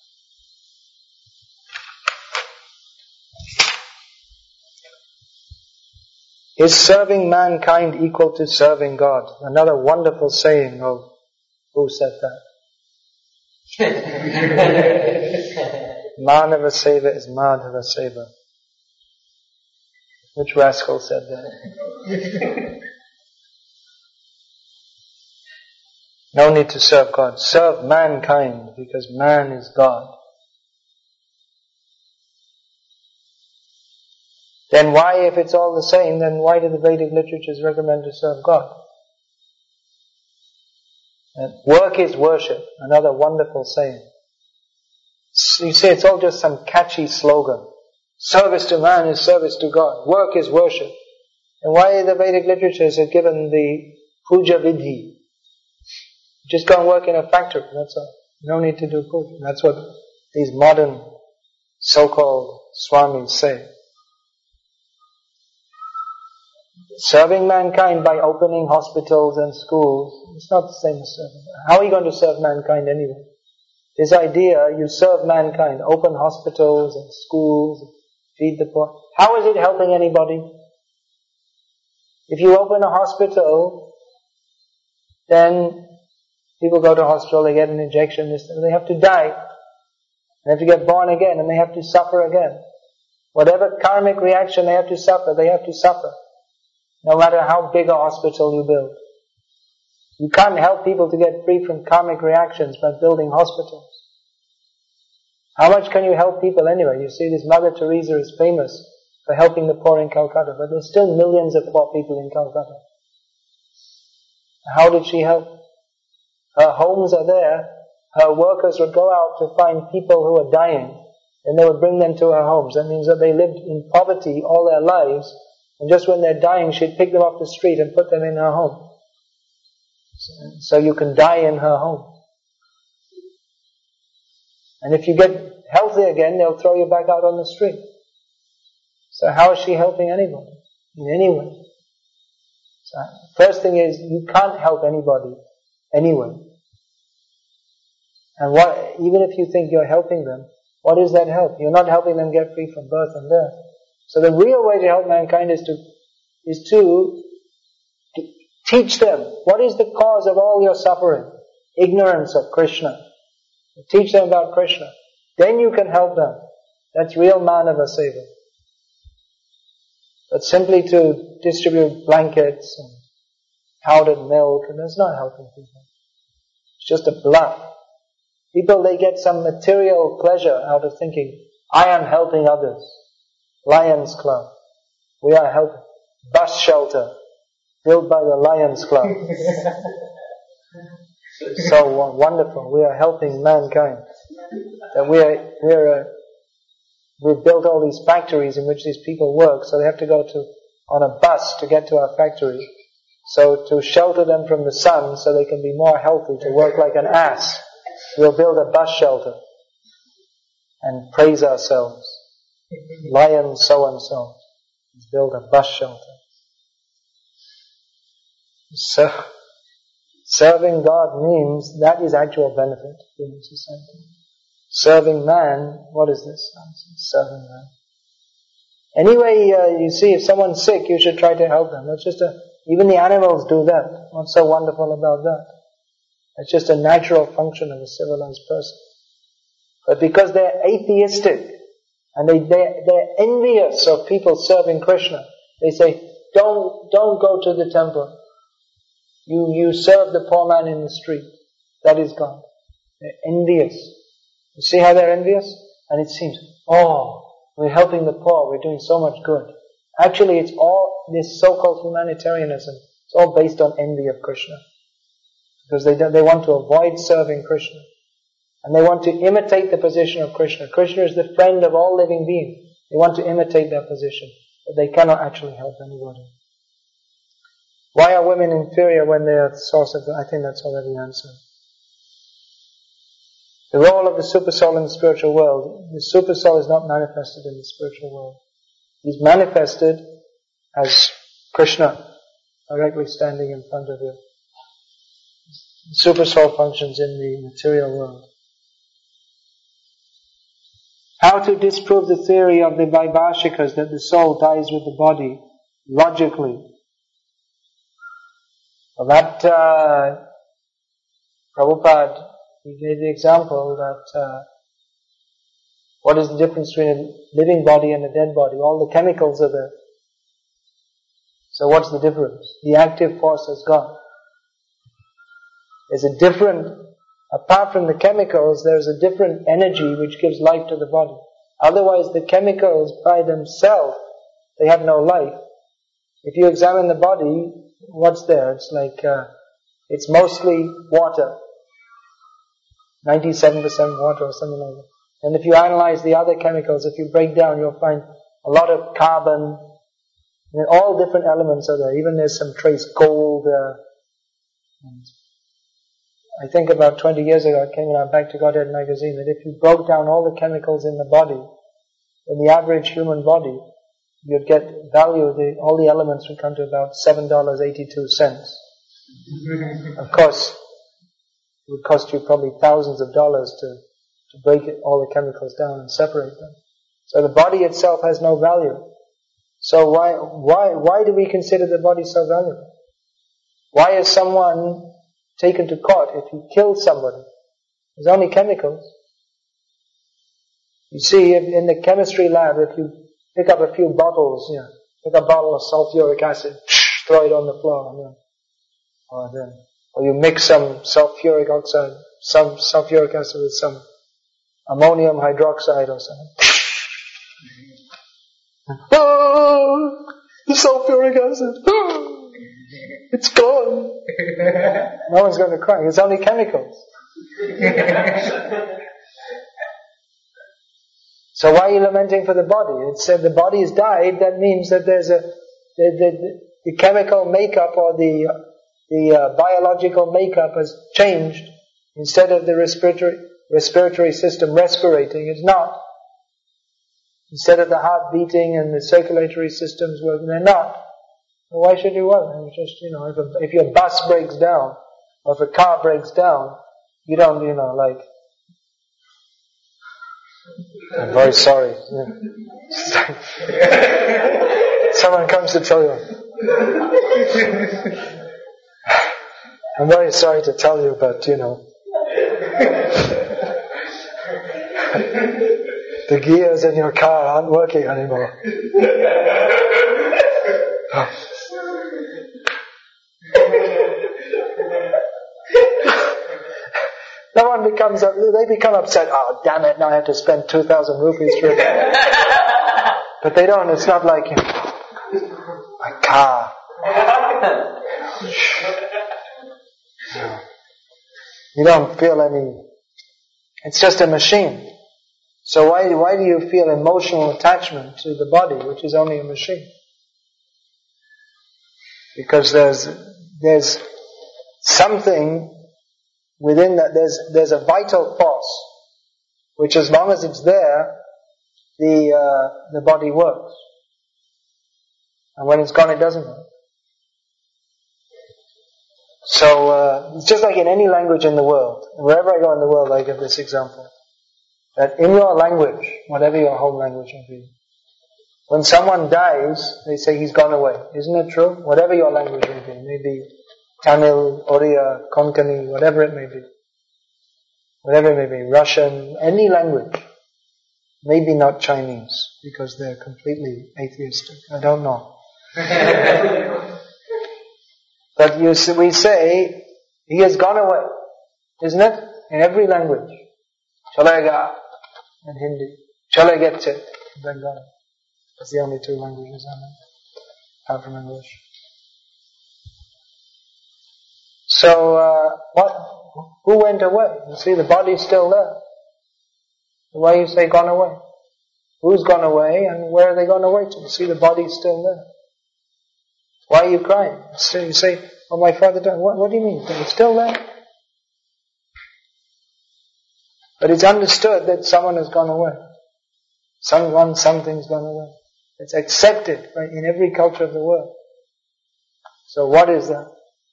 Is serving mankind equal to serving God? Another wonderful saying of who said that? Manava Seva is Madhava Seva. Which rascal said that? No need to serve God. Serve mankind, because man is God. Then why, if it's all the same, then why do the Vedic literatures recommend to serve God? And work is worship. Another wonderful saying. You see, it's all just some catchy slogan. Service to man is service to God. Work is worship. And why the Vedic literatures have given the puja vidhi? Just go and work in a factory, that's all. No need to do puja. That's what these modern so-called swamis say. Serving mankind by opening hospitals and schools, it's not the same as serving. How are you going to serve mankind anyway? This idea, you serve mankind, open hospitals and schools, feed the poor. How is it helping anybody? If you open a hospital, then people go to hospital, they get an injection, they have to die. They have to get born again and they have to suffer again. Whatever karmic reaction they have to suffer, they have to suffer. No matter how big a hospital you build. You can't help people to get free from karmic reactions by building hospitals. How much can you help people anyway? You see, this Mother Teresa is famous for helping the poor in Calcutta, but there's still millions of poor people in Calcutta. How did she help? Her homes are there. Her workers would go out to find people who are dying, and they would bring them to her homes. That means that they lived in poverty all their lives, and just when they're dying, she'd pick them off the street and put them in her home. So you can die in her home. And if you get healthy again, they'll throw you back out on the street. So how is she helping anybody? In any way. So first thing is, you can't help anybody anyway. And what, even if you think you're helping them, what is that help? You're not helping them get free from birth and death. So the real way to help mankind is to, is to teach them what is the cause of all your suffering. Ignorance of Krishna. Teach them about Krishna. Then you can help them. That's real Manava Seva. But simply to distribute blankets and powdered milk, and that's not helping people. It's just a bluff. People, they get some material pleasure out of thinking, I am helping others. Lions Club. We are helping. Bus shelter. Built by the Lions Club. So wonderful. We are helping mankind. That we are, we are, uh, we've built all these factories in which these people work, so they have to go to, on a bus to get to our factory. So to shelter them from the sun, so they can be more healthy, to work like an ass, we'll build a bus shelter. And praise ourselves. Lion so and so. Let's build a bus shelter. So, serving God means that is actual benefit in society. Serving man, what is this? Serving man. Anyway, uh, you see, if someone's sick, you should try to help them. That's just a, even the animals do that. What's so wonderful about that? It's just a natural function of a civilized person. But because they're atheistic, and they, they, they're envious of people serving Krishna, they say, don't, don't go to the temple. You, you serve the poor man in the street. That is God. They're envious. You see how they're envious? And it seems, oh, we're helping the poor, we're doing so much good. Actually, it's all, this so-called humanitarianism, it's all based on envy of Krishna. Because they, they want to avoid serving Krishna. And they want to imitate the position of Krishna. Krishna is the friend of all living beings. They want to imitate that position. But they cannot actually help anybody. Why are women inferior when they are the source of the... I think that's already answered. The role of the super soul in the spiritual world. The super soul is not manifested in the spiritual world. He's manifested as Krishna, directly standing in front of you. The super soul functions in the material world. How to disprove the theory of the Vaibhashikas that the soul dies with the body logically. Well, that uh, Prabhupada, he gave the example that uh, what is the difference between a living body and a dead body? All the chemicals are there. So what's the difference? The active force has gone. There's a different, apart from the chemicals, there's a different energy which gives life to the body. Otherwise the chemicals by themselves, they have no life. If you examine the body, what's there? It's like, uh, it's mostly water. ninety-seven percent water or something like that. And if you analyze the other chemicals, if you break down, you'll find a lot of carbon, and all different elements are there. Even there's some trace gold. Uh, and I think about twenty years ago, it came in our Back to Godhead magazine that if you broke down all the chemicals in the body, in the average human body, you'd get value, the, all the elements would come to about seven dollars and eighty-two cents. Of course, it would cost you probably thousands of dollars to, to break it, all the chemicals down and separate them. So the body itself has no value. So why, why, why do we consider the body so valuable? Why is someone taken to court if he kills somebody? There's only chemicals. You see, if in the chemistry lab, if you pick up a few bottles, you know, pick a bottle of sulfuric acid, throw it on the floor, you know, or then, or you mix some sulfuric oxide, some sulfuric acid with some ammonium hydroxide or something. Oh, the sulfuric acid. Oh, it's gone. No one's going to cry. It's only chemicals. So why are you lamenting for the body? It said the body has died. That means that there's a the the, the chemical makeup or the the uh, biological makeup has changed. Instead of the respiratory respiratory system respirating, it's not. Instead of the heart beating and the circulatory systems working, they're not. Well, why should you worry? It's just, you know, if, a, if your bus breaks down, or if a car breaks down, you don't, you know, like, I'm very sorry. Someone comes to tell you, I'm very sorry to tell you, but, you know, the gears in your car aren't working anymore. No one becomes, they become upset, oh damn it, now I have to spend two thousand rupees for it. But they don't, it's not like, you know, my car. No. You don't feel any, it's just a machine. So why, why do you feel emotional attachment to the body, which is only a machine? Because there's, there's something within that, there's, there's a vital force, which as long as it's there, the, uh, the body works. And when it's gone, it doesn't work. So, uh, it's just like in any language in the world. Wherever I go in the world, I give this example. That in your language, whatever your home language may be, when someone dies, they say he's gone away. Isn't it true? Whatever your language may be, maybe Tamil, Oriya, Konkani, whatever it may be. Whatever it may be, Russian, any language. Maybe not Chinese, because they're completely atheistic. I don't know. But you, we say, he has gone away. Isn't it? In every language. Chalega in Hindi. Chale gets it in Bengali. That's the only two languages I know, apart from English. So, uh, what? Who went away? You see, the body's still there. Why you say gone away? Who's gone away and where are they gone away to? You see, the body's still there. Why are you crying? So you say, oh, my father died. What, what do you mean? It's still there? But it's understood that someone has gone away. Someone, something's gone away. It's accepted, right, in every culture of the world. So what is that?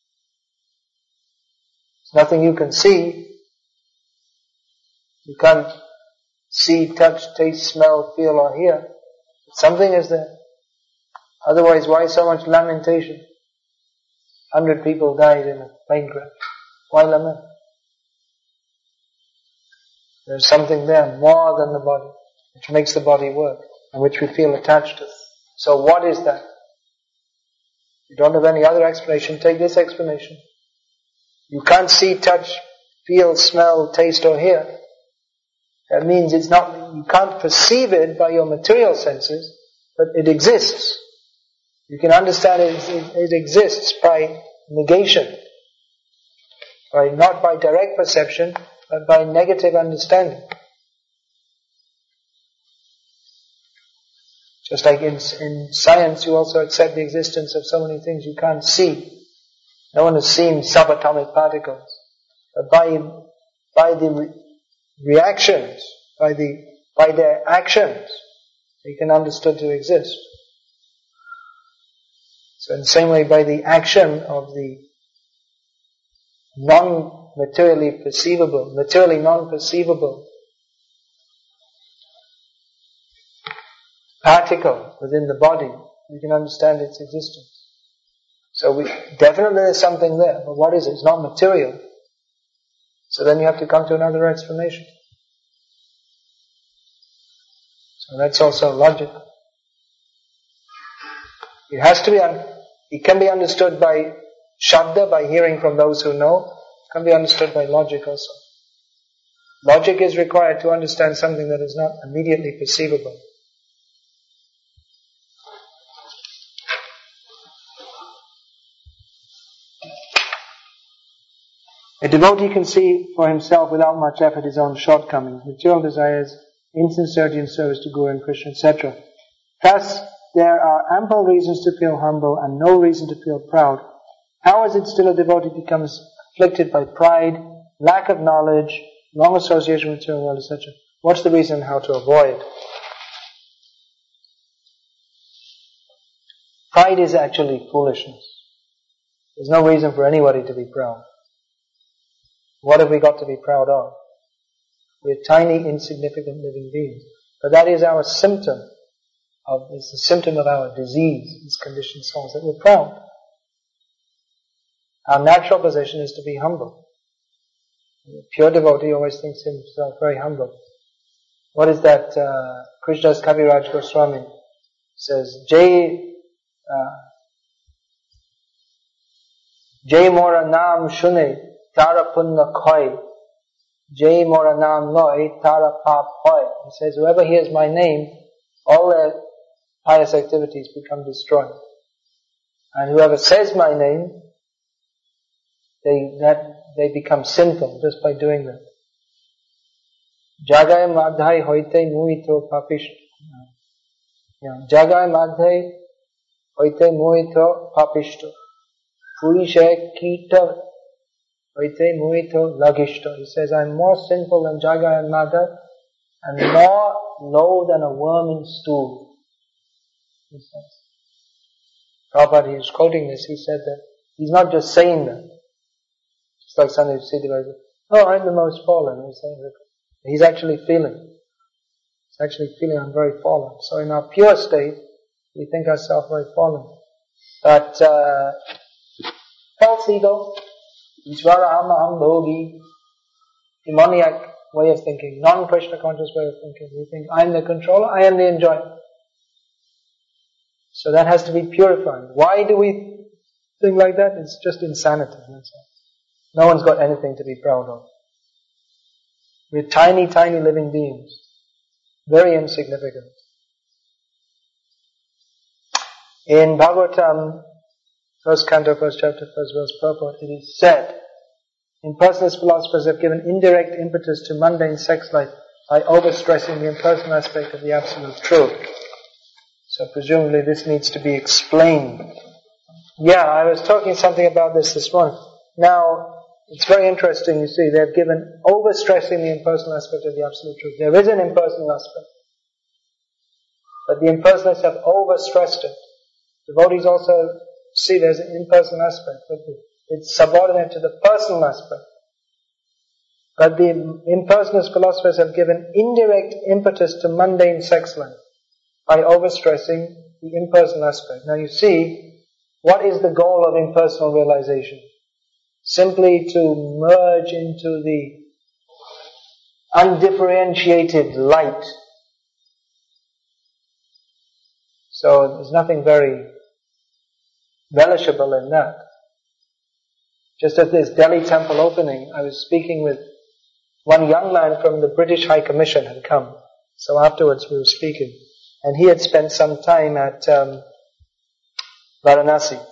It's nothing you can see. You can't see, touch, taste, smell, feel or hear. Something is there. Otherwise, why so much lamentation? Hundred people died in a plane crash. Why lament? There's something there more than the body, which makes the body work, and which we feel attached to. So what is that? You don't have any other explanation, take this explanation. You can't see, touch, feel, smell, taste or hear. That means it's not, you can't perceive it by your material senses, but it exists. You can understand it, it, it exists by negation. By, not by direct perception, but by negative understanding. Just like in, in science, you also accept the existence of so many things you can't see. No one has seen subatomic particles. But by, by the re- reactions, by the, by their actions, He can understood to exist. So in the same way, by the action of the non-materially perceivable, materially non-perceivable particle within the body, we can understand its existence. So we, definitely there's something there, but what is it? It's not material. So then you have to come to another explanation. So that's also logical. It has to be, un- it can be understood by Shabda, by hearing from those who know. It can be understood by logic also. Logic is required to understand something that is not immediately perceivable. A devotee can see for himself without much effort his own shortcomings, material desires, insincerity in service to Guru and Krishna, et cetera. Thus, there are ample reasons to feel humble and no reason to feel proud. How is it still a devotee becomes afflicted by pride, lack of knowledge, long association with the material world, et cetera? What's the reason and how to avoid? Pride is actually foolishness. There's no reason for anybody to be proud. What have we got to be proud of? We're tiny, insignificant living beings. But that is our symptom of, it's a symptom of our disease, these conditioned souls, that we're proud. Our natural position is to be humble. A pure devotee always thinks himself very humble. What is that? Uh, Krishnadas Kaviraj Goswami says, Jai, uh, Jai Mora Naam Shune, Tara Punna Khoi, Jai Mora Naam Loi, Tara Pap Hoi. He says, whoever hears my name, all their pious activities become destroyed. And whoever says my name, they, that, they become sinful just by doing that. Jagai madhai hoite muito papishto. Jagai madhai hoite muito papishto. Purishe kita hoite muito lagishto. He says, I'm more sinful than Jagai and Madhai and more low than a worm in stool. He says. Prabhupada, he was quoting this, he said that he's not just saying that. It's like something you see the oh, I'm the most fallen. He's saying that he's actually feeling. He's actually feeling I'm very fallen. So in our pure state, we think ourselves very fallen. But uh, false ego, Ishvara Ama Am Bhogi, demoniac way of thinking, non-Krishna conscious way of thinking. We think I'm the controller, I am the enjoyer. So that has to be purified. Why do we think like that? It's just insanity. That's all. No one's got anything to be proud of. We're tiny, tiny living beings. Very insignificant. In Bhagavatam, first canto, first chapter, first verse, purport, it is said, impersonalist philosophers have given indirect impetus to mundane sex life by overstressing the impersonal aspect of the absolute truth. So presumably this needs to be explained. Yeah, I was talking something about this this morning. Now, it's very interesting, you see, they've given overstressing the impersonal aspect of the absolute truth. There is an impersonal aspect. But the impersonalists have overstressed it. Devotees also see there's an impersonal aspect, but it's subordinate to the personal aspect. But the impersonalist philosophers have given indirect impetus to mundane sex life by overstressing the impersonal aspect. Now you see, what is the goal of impersonal realization? Simply to merge into the undifferentiated light. So there's nothing very relishable in that. Just at this Delhi temple opening, I was speaking with one young man from the British High Commission had come. So afterwards we were speaking. And he had spent some time at um, Varanasi.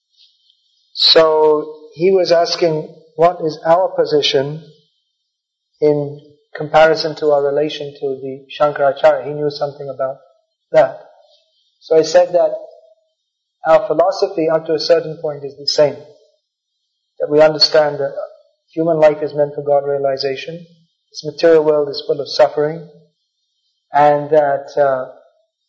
So he was asking, what is our position in comparison to our relation to the Shankaracharya? He knew something about that. So I said that our philosophy up to a certain point is the same. That we understand that human life is meant for God realization. This material world is full of suffering. And that uh,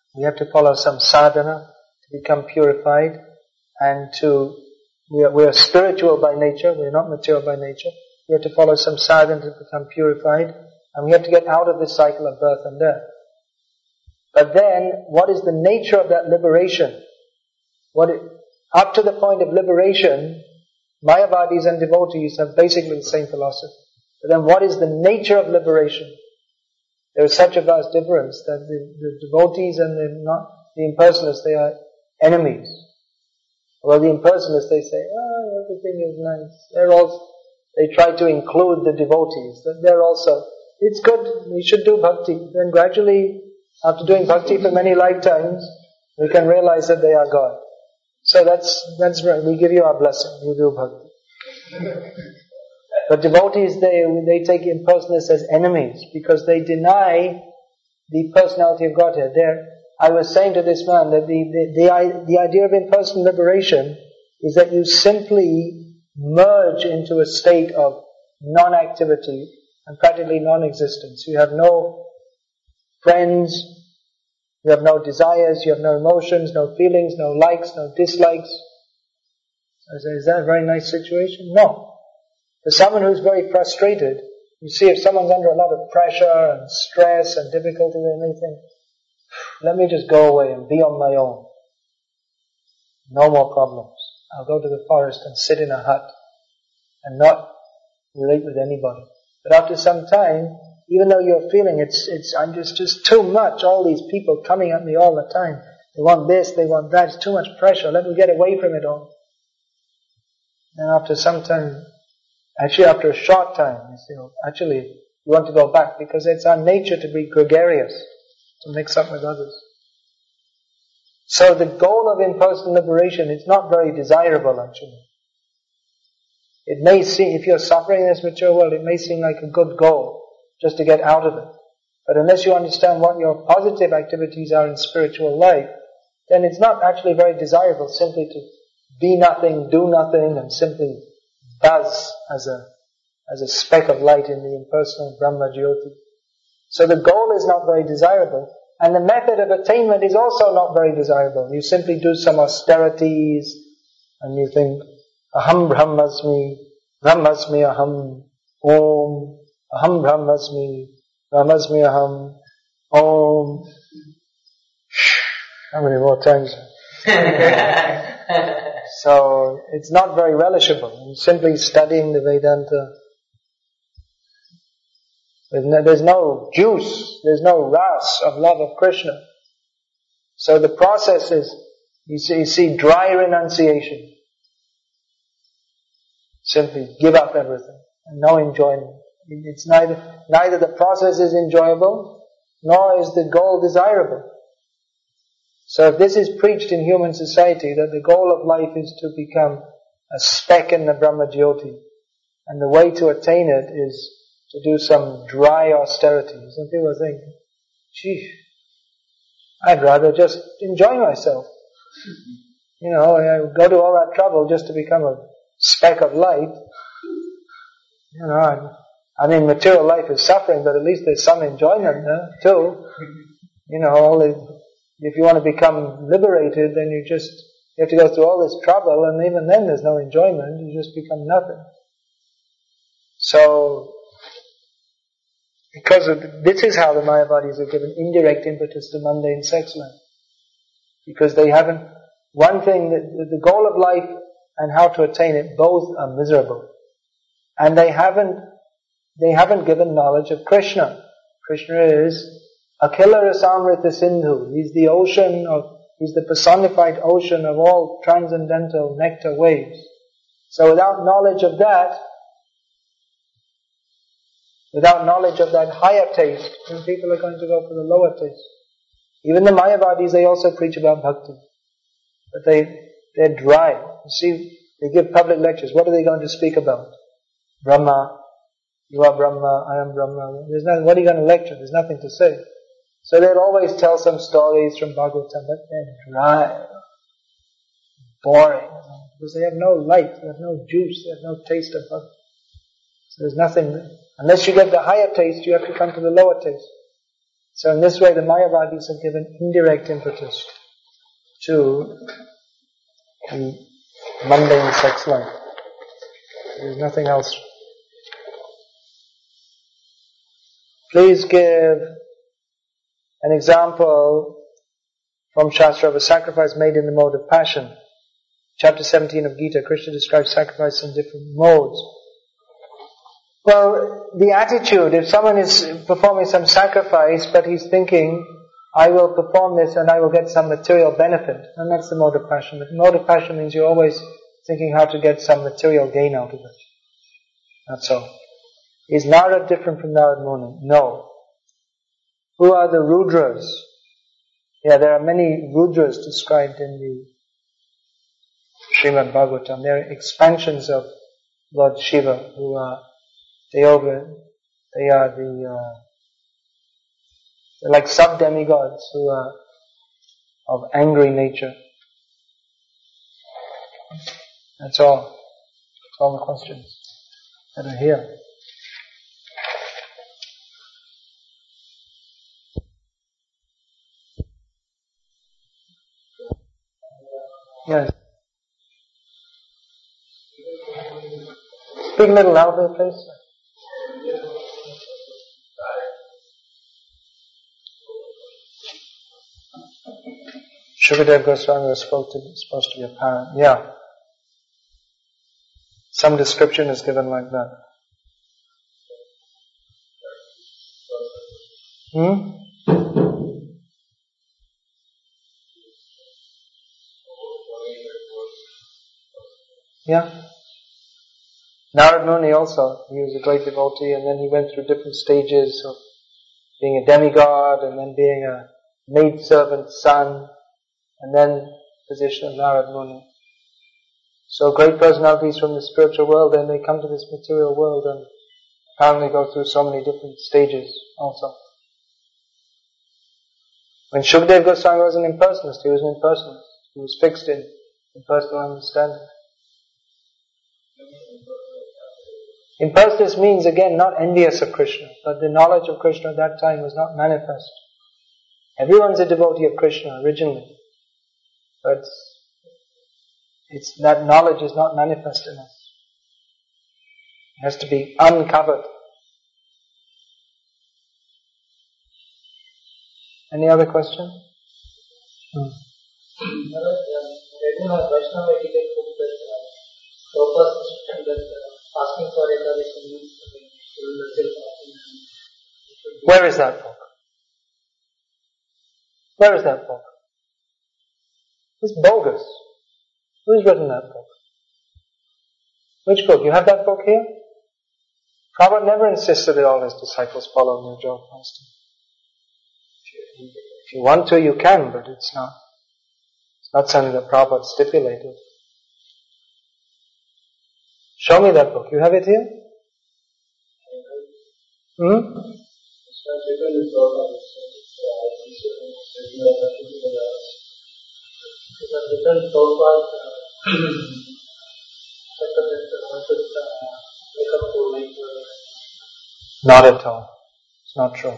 We have to follow some sadhana to become purified and to, we are, we are spiritual by nature, we are not material by nature. We have to follow some sadhana to become purified, and we have to get out of this cycle of birth and death. But then, what is the nature of that liberation? What it, up to the point of liberation, Mayavadis and devotees have basically the same philosophy. But then what is the nature of liberation? There is such a vast difference that the, the devotees and the, not, the impersonalists, they are enemies. Well, the impersonalists, they say, oh, everything is nice. They're all, they try to include the devotees. That they're also, it's good, we should do bhakti. Then gradually, after doing bhakti for many lifetimes, we can realize that they are God. So that's, that's right. We give you our blessing. You do bhakti. But devotees, they, they take impersonalists as enemies because they deny the personality of Godhead. They're, I was saying to this man that the, the, the, the idea of impersonal liberation is that you simply merge into a state of non-activity and practically non-existence. You have no friends, you have no desires, you have no emotions, no feelings, no likes, no dislikes. I say, is that a very nice situation? No. For someone who's very frustrated, you see if someone's under a lot of pressure and stress and difficulty and anything, let me just go away and be on my own. No more problems. I'll go to the forest and sit in a hut and not relate with anybody. But after some time, even though you're feeling it's, it's, I'm just, just too much, all these people coming at me all the time. They want this, they want that, it's too much pressure, let me get away from it all. And after some time, actually after a short time, you see, oh, actually, you want to go back because it's our nature to be gregarious, to mix up with others. So the goal of impersonal liberation is not very desirable actually. It may seem, if you're suffering in this material world, it may seem like a good goal, just to get out of it. But unless you understand what your positive activities are in spiritual life, then it's not actually very desirable simply to be nothing, do nothing, and simply buzz as a as a speck of light in the impersonal Brahma Jyoti. So the goal is not very desirable, and the method of attainment is also not very desirable. You simply do some austerities, and you think, Aham Brahmasmi, Brahmasmi Aham, Om, Aham Brahmasmi, Brahmasmi Aham, Om. How many more times? So, it's not very relishable. Simply studying the Vedanta. There's no, there's no juice, there's no ras of love of Krishna. So the process is, you see, you see dry renunciation. Simply give up everything and no enjoyment. It's neither, neither the process is enjoyable, nor is the goal desirable. So if this is preached in human society, that the goal of life is to become a speck in the Brahma Jyoti, and the way to attain it is to do some dry austerity. Some people think, gee, I'd rather just enjoy myself. You know, I go to all that trouble just to become a speck of light. You know, I mean, material life is suffering, but at least there's some enjoyment there, too. You know, all the, if you want to become liberated, then you just, you have to go through all this trouble, and even then there's no enjoyment, you just become nothing. So, because of, this is how the Mayavadis are given indirect impetus to mundane sex life. Because they haven't, one thing, that the goal of life and how to attain it, both are miserable. And they haven't, they haven't given knowledge of Krishna. Krishna is Akhila Rasamrita Sindhu. He's the ocean of, he's the personified ocean of all transcendental nectar waves. So without knowledge of that, without knowledge of that higher taste, then people are going to go for the lower taste. Even the Mayavadis, they also preach about bhakti. But they, they're dry. You see, they give public lectures. What are they going to speak about? Brahma. You are Brahma, I am Brahma. There's nothing, what are you going to lecture? There's nothing to say. So they'll always tell some stories from Bhagavatam, but they're dry, boring, because they have no light, they have no juice, they have no taste of bhakti. So there's nothing, unless you get the higher taste, you have to come to the lower taste. So in this way, the Mayavadis have given indirect impetus to the mundane sex life. There's nothing else. Please give an example from Shastra of a sacrifice made in the mode of passion. Chapter seventeen of Gita, Krishna describes sacrifice in different modes. Well, the attitude, if someone is performing some sacrifice, but he's thinking, I will perform this and I will get some material benefit, and that's the mode of passion. The mode of passion means you're always thinking how to get some material gain out of it. That's all. Is Narad different from Narad Muni? No. Who are the Rudras? Yeah, there are many Rudras described in the Srimad Bhagavatam. They are expansions of Lord Shiva, who are they over. They are the uh, they're like sub-demigods who are of angry nature. That's all. That's all the questions that are here. Yes. Speak a little louder, please. Shukadev Goswami was supposed to, supposed to be a parent. Yeah. Some description is given like that. Hmm? Yeah. Narad Muni also, he was a great devotee, and then he went through different stages of being a demigod, and then being a maidservant's son, and then position of Narad Muni. So great personalities from the spiritual world, then they come to this material world and apparently go through so many different stages also. When Shukadev Goswami was an impersonalist, he was an impersonalist. He was fixed in impersonal understanding. Impersonalist means, again, not envious of Krishna, but the knowledge of Krishna at that time was not manifest. Everyone's a devotee of Krishna originally, but it's, that knowledge is not manifest in us. It has to be uncovered. Any other question? Hmm. Where is that book? Where is that book? It's bogus. Who's written that book? Which book? You have that book here? Prabhupada never insisted that all his disciples follow New Job fasting. If you want to, you can, but it's not. It's not something that Prabhupada stipulated. Show me that book. You have it here? Hmm? Not at all. It's not true.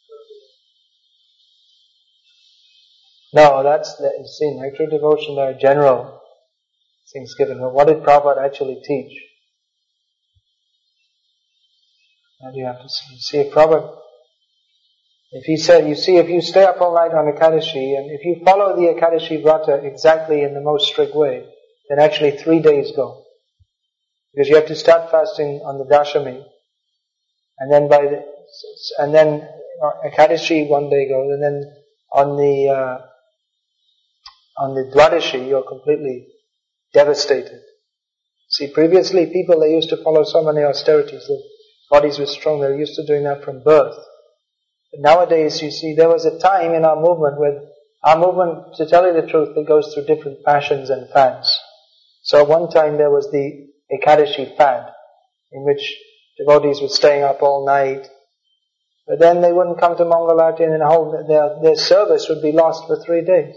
No, that's the, you see, nectar devotion, there are general things given. But what did Prabhupada actually teach? That you have to see. See, if Prabhupada, if he said, you see, if you stay up all night on Ekadashi, and if you follow the Ekadashi Vrata exactly in the most strict way, then actually three days go. Because you have to start fasting on the Dashami, and then by the, and then Ekadashi one day goes, and then on the, uh, on the Dwadashi you're completely devastated. See, previously people, they used to follow so many austerities, their bodies were strong, they were used to doing that from birth. But nowadays, you see, there was a time in our movement where our movement, to tell you the truth, it goes through different passions and fads. So at one time there was the Ekadashi fad, in which devotees were staying up all night, but then they wouldn't come to Mangalarti, and the whole, their, their service would be lost for three days.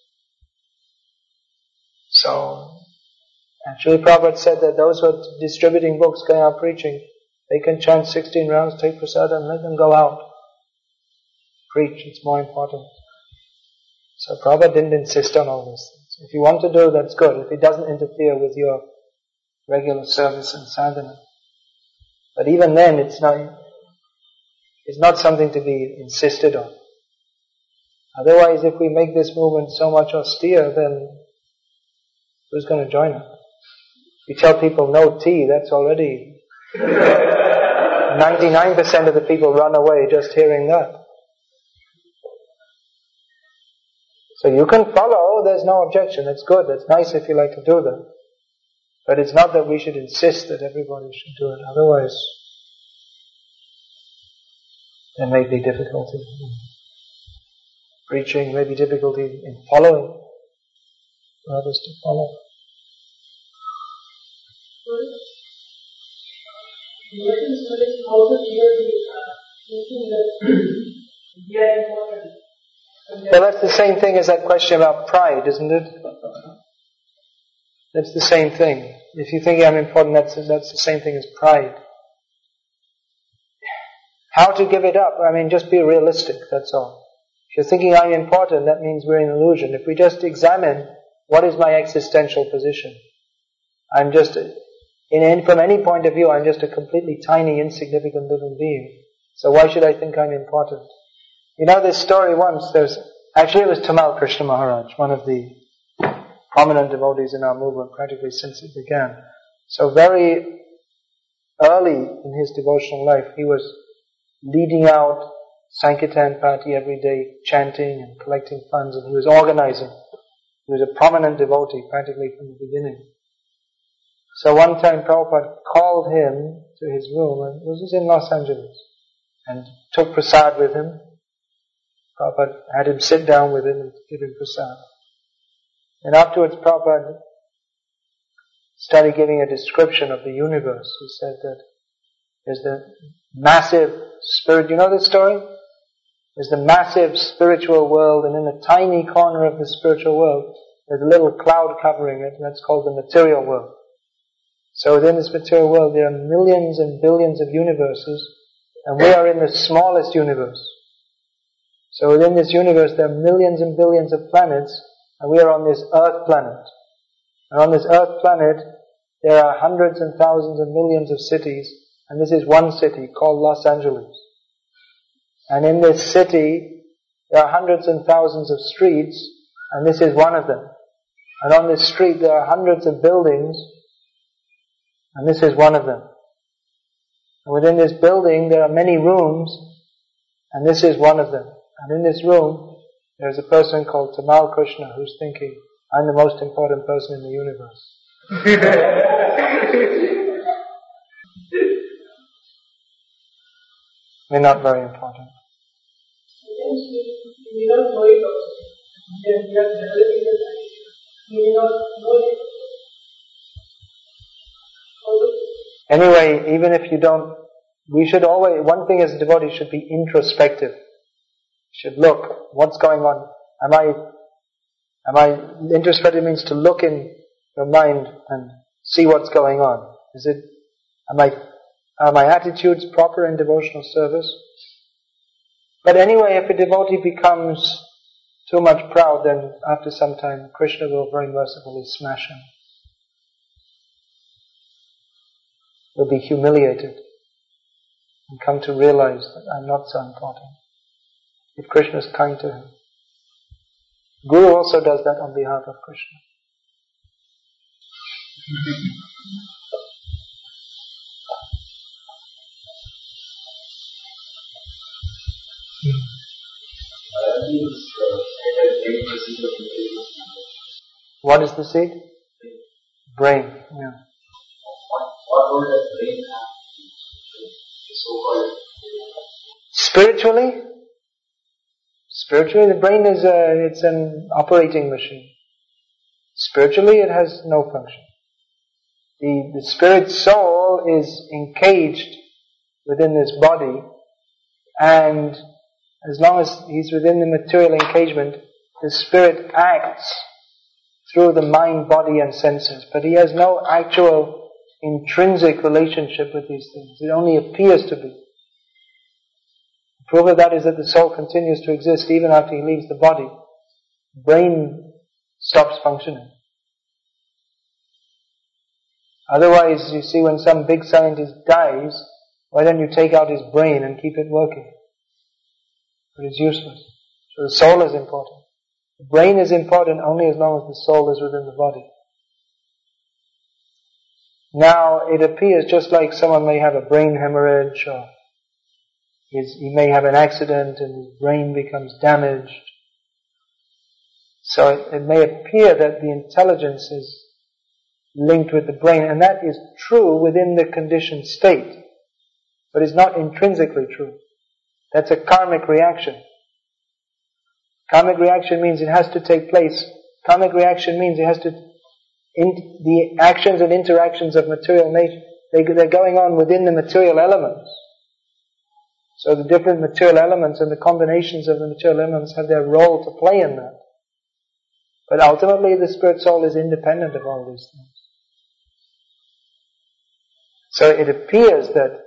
So, actually Prabhupada said that those who are distributing books, going out preaching, they can chant sixteen rounds, take prasad, and let them go out. preach, it's more important. So Prabhupada didn't insist on all these things. If you want to do, that's good. If it doesn't interfere with your regular service and sadhana. But even then, it's not, it's not something to be insisted on. Otherwise, if we make this movement so much austere, then who's going to join us? We tell people no tea, that's already ninety-nine percent of the people run away just hearing that. So you can follow, there's no objection, it's good, it's nice if you like to do that. But it's not that we should insist that everybody should do it, otherwise there may be difficulty in preaching, may be difficulty in following, for others to follow. Well, that's the same thing as that question about pride, isn't it? That's the same thing. If you think I'm important, that's, that's the same thing as pride. How to give it up? I mean, just be realistic, that's all. If you're thinking I'm important, that means we're in illusion. If we just examine, what is my existential position? I'm just, in, in, from any point of view, I'm just a completely tiny, insignificant little being. So why should I think I'm important? You know this story once, there's, actually it was Tamal Krishna Maharaj, one of the prominent devotees in our movement practically since it began. So very early in his devotional life, he was leading out Sankirtan party every day, chanting and collecting funds, and he was organizing. He was a prominent devotee practically from the beginning. So one time Prabhupada called him to his room, and this was in Los Angeles, and took prasad with him. Prabhupada had him sit down with him and give him prasad. And afterwards Prabhupada started giving a description of the universe. He said that there's the massive spirit, you know this story? There's the massive spiritual world, and in a tiny corner of the spiritual world, there's a little cloud covering it, and that's called the material world. So within this material world there are millions and billions of universes, and we are in the smallest universe. So within this universe there are millions and billions of planets, and we are on this earth planet. And on this earth planet there are hundreds and thousands and millions of cities, and this is one city called Los Angeles. And in this city there are hundreds and thousands of streets, and this is one of them. And on this street there are hundreds of buildings, and this is one of them. And within this building there are many rooms, and this is one of them. And in this room there's a person called Tamal Krishna who's thinking, I'm the most important person in the universe. We're not very important. Anyway, even if you don't, we should always, one thing as a devotee should be introspective. Should look, what's going on? Am I, am I, introspective means to look in your mind and see what's going on. Is it, am I, are my attitudes proper in devotional service? But anyway, if a devotee becomes too much proud, then after some time, Krishna will very mercifully smash him. Will be humiliated and come to realize that I'm not so important. If Krishna is kind to him. Guru also does that on behalf of Krishna. What is the seed? Brain, yeah. What role does brain have in so-called? Spiritually? Spiritually, the brain is a, it's an operating machine. Spiritually, it has no function. The, the spirit soul is encaged within this body, and as long as he's within the material engagement, the spirit acts through the mind, body and senses, but he has no actual intrinsic relationship with these things. It only appears to be. Proof of that is that the soul continues to exist even after he leaves the body. Brain stops functioning. Otherwise, you see, when some big scientist dies, why don't you take out his brain and keep it working? But it's useless. So the soul is important. The brain is important only as long as the soul is within the body. Now, it appears just like someone may have a brain hemorrhage, or his, he may have an accident and his brain becomes damaged. So it, it may appear that the intelligence is linked with the brain, and that is true within the conditioned state, but it's not intrinsically true. That's a karmic reaction. Karmic reaction means it has to take place. Karmic reaction means it has to, in, the actions and interactions of material nature, they, they're going on within the material elements. So the different material elements and the combinations of the material elements have their role to play in that. But ultimately the spirit soul is independent of all these things. So it appears that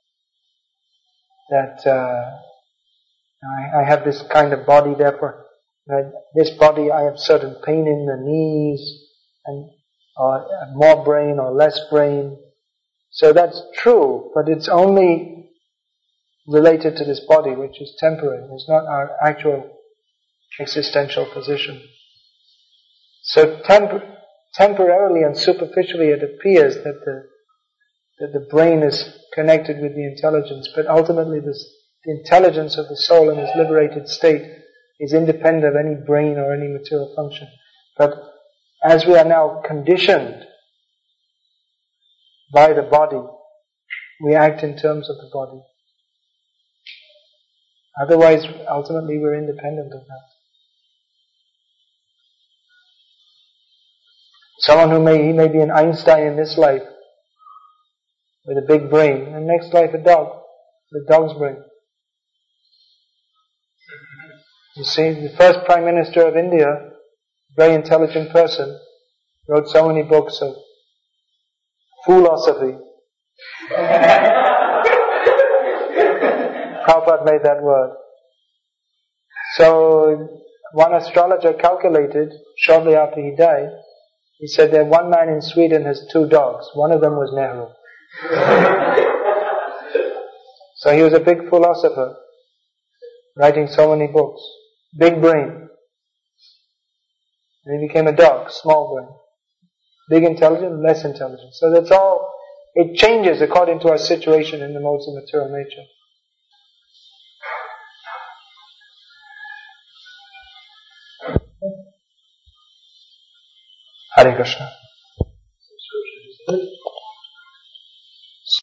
that uh, I, I have this kind of body, therefore uh, this body I have certain pain in the knees, and or more brain or less brain. So that's true, but it's only related to this body, which is temporary. It's not our actual existential position. So temp- temporarily and superficially it appears that the that the brain is connected with the intelligence, but ultimately this, the intelligence of the soul in its liberated state is independent of any brain or any material function. But as we are now conditioned by the body, we act in terms of the body. Otherwise, ultimately we're independent of that. Someone who may, he may be an Einstein in this life, with a big brain, and next life a dog, with a dog's brain. You see, the first Prime Minister of India, a very intelligent person, wrote so many books of philosophy. Prabhupada made that word. So, one astrologer calculated, shortly after he died, he said that one man in Sweden has two dogs. One of them was Nehru. So he was a big philosopher, writing so many books. Big brain. And he became a dog, small brain. Big intelligence, less intelligence. So that's all, it changes according to our situation in the modes of material nature. Hare Krishna.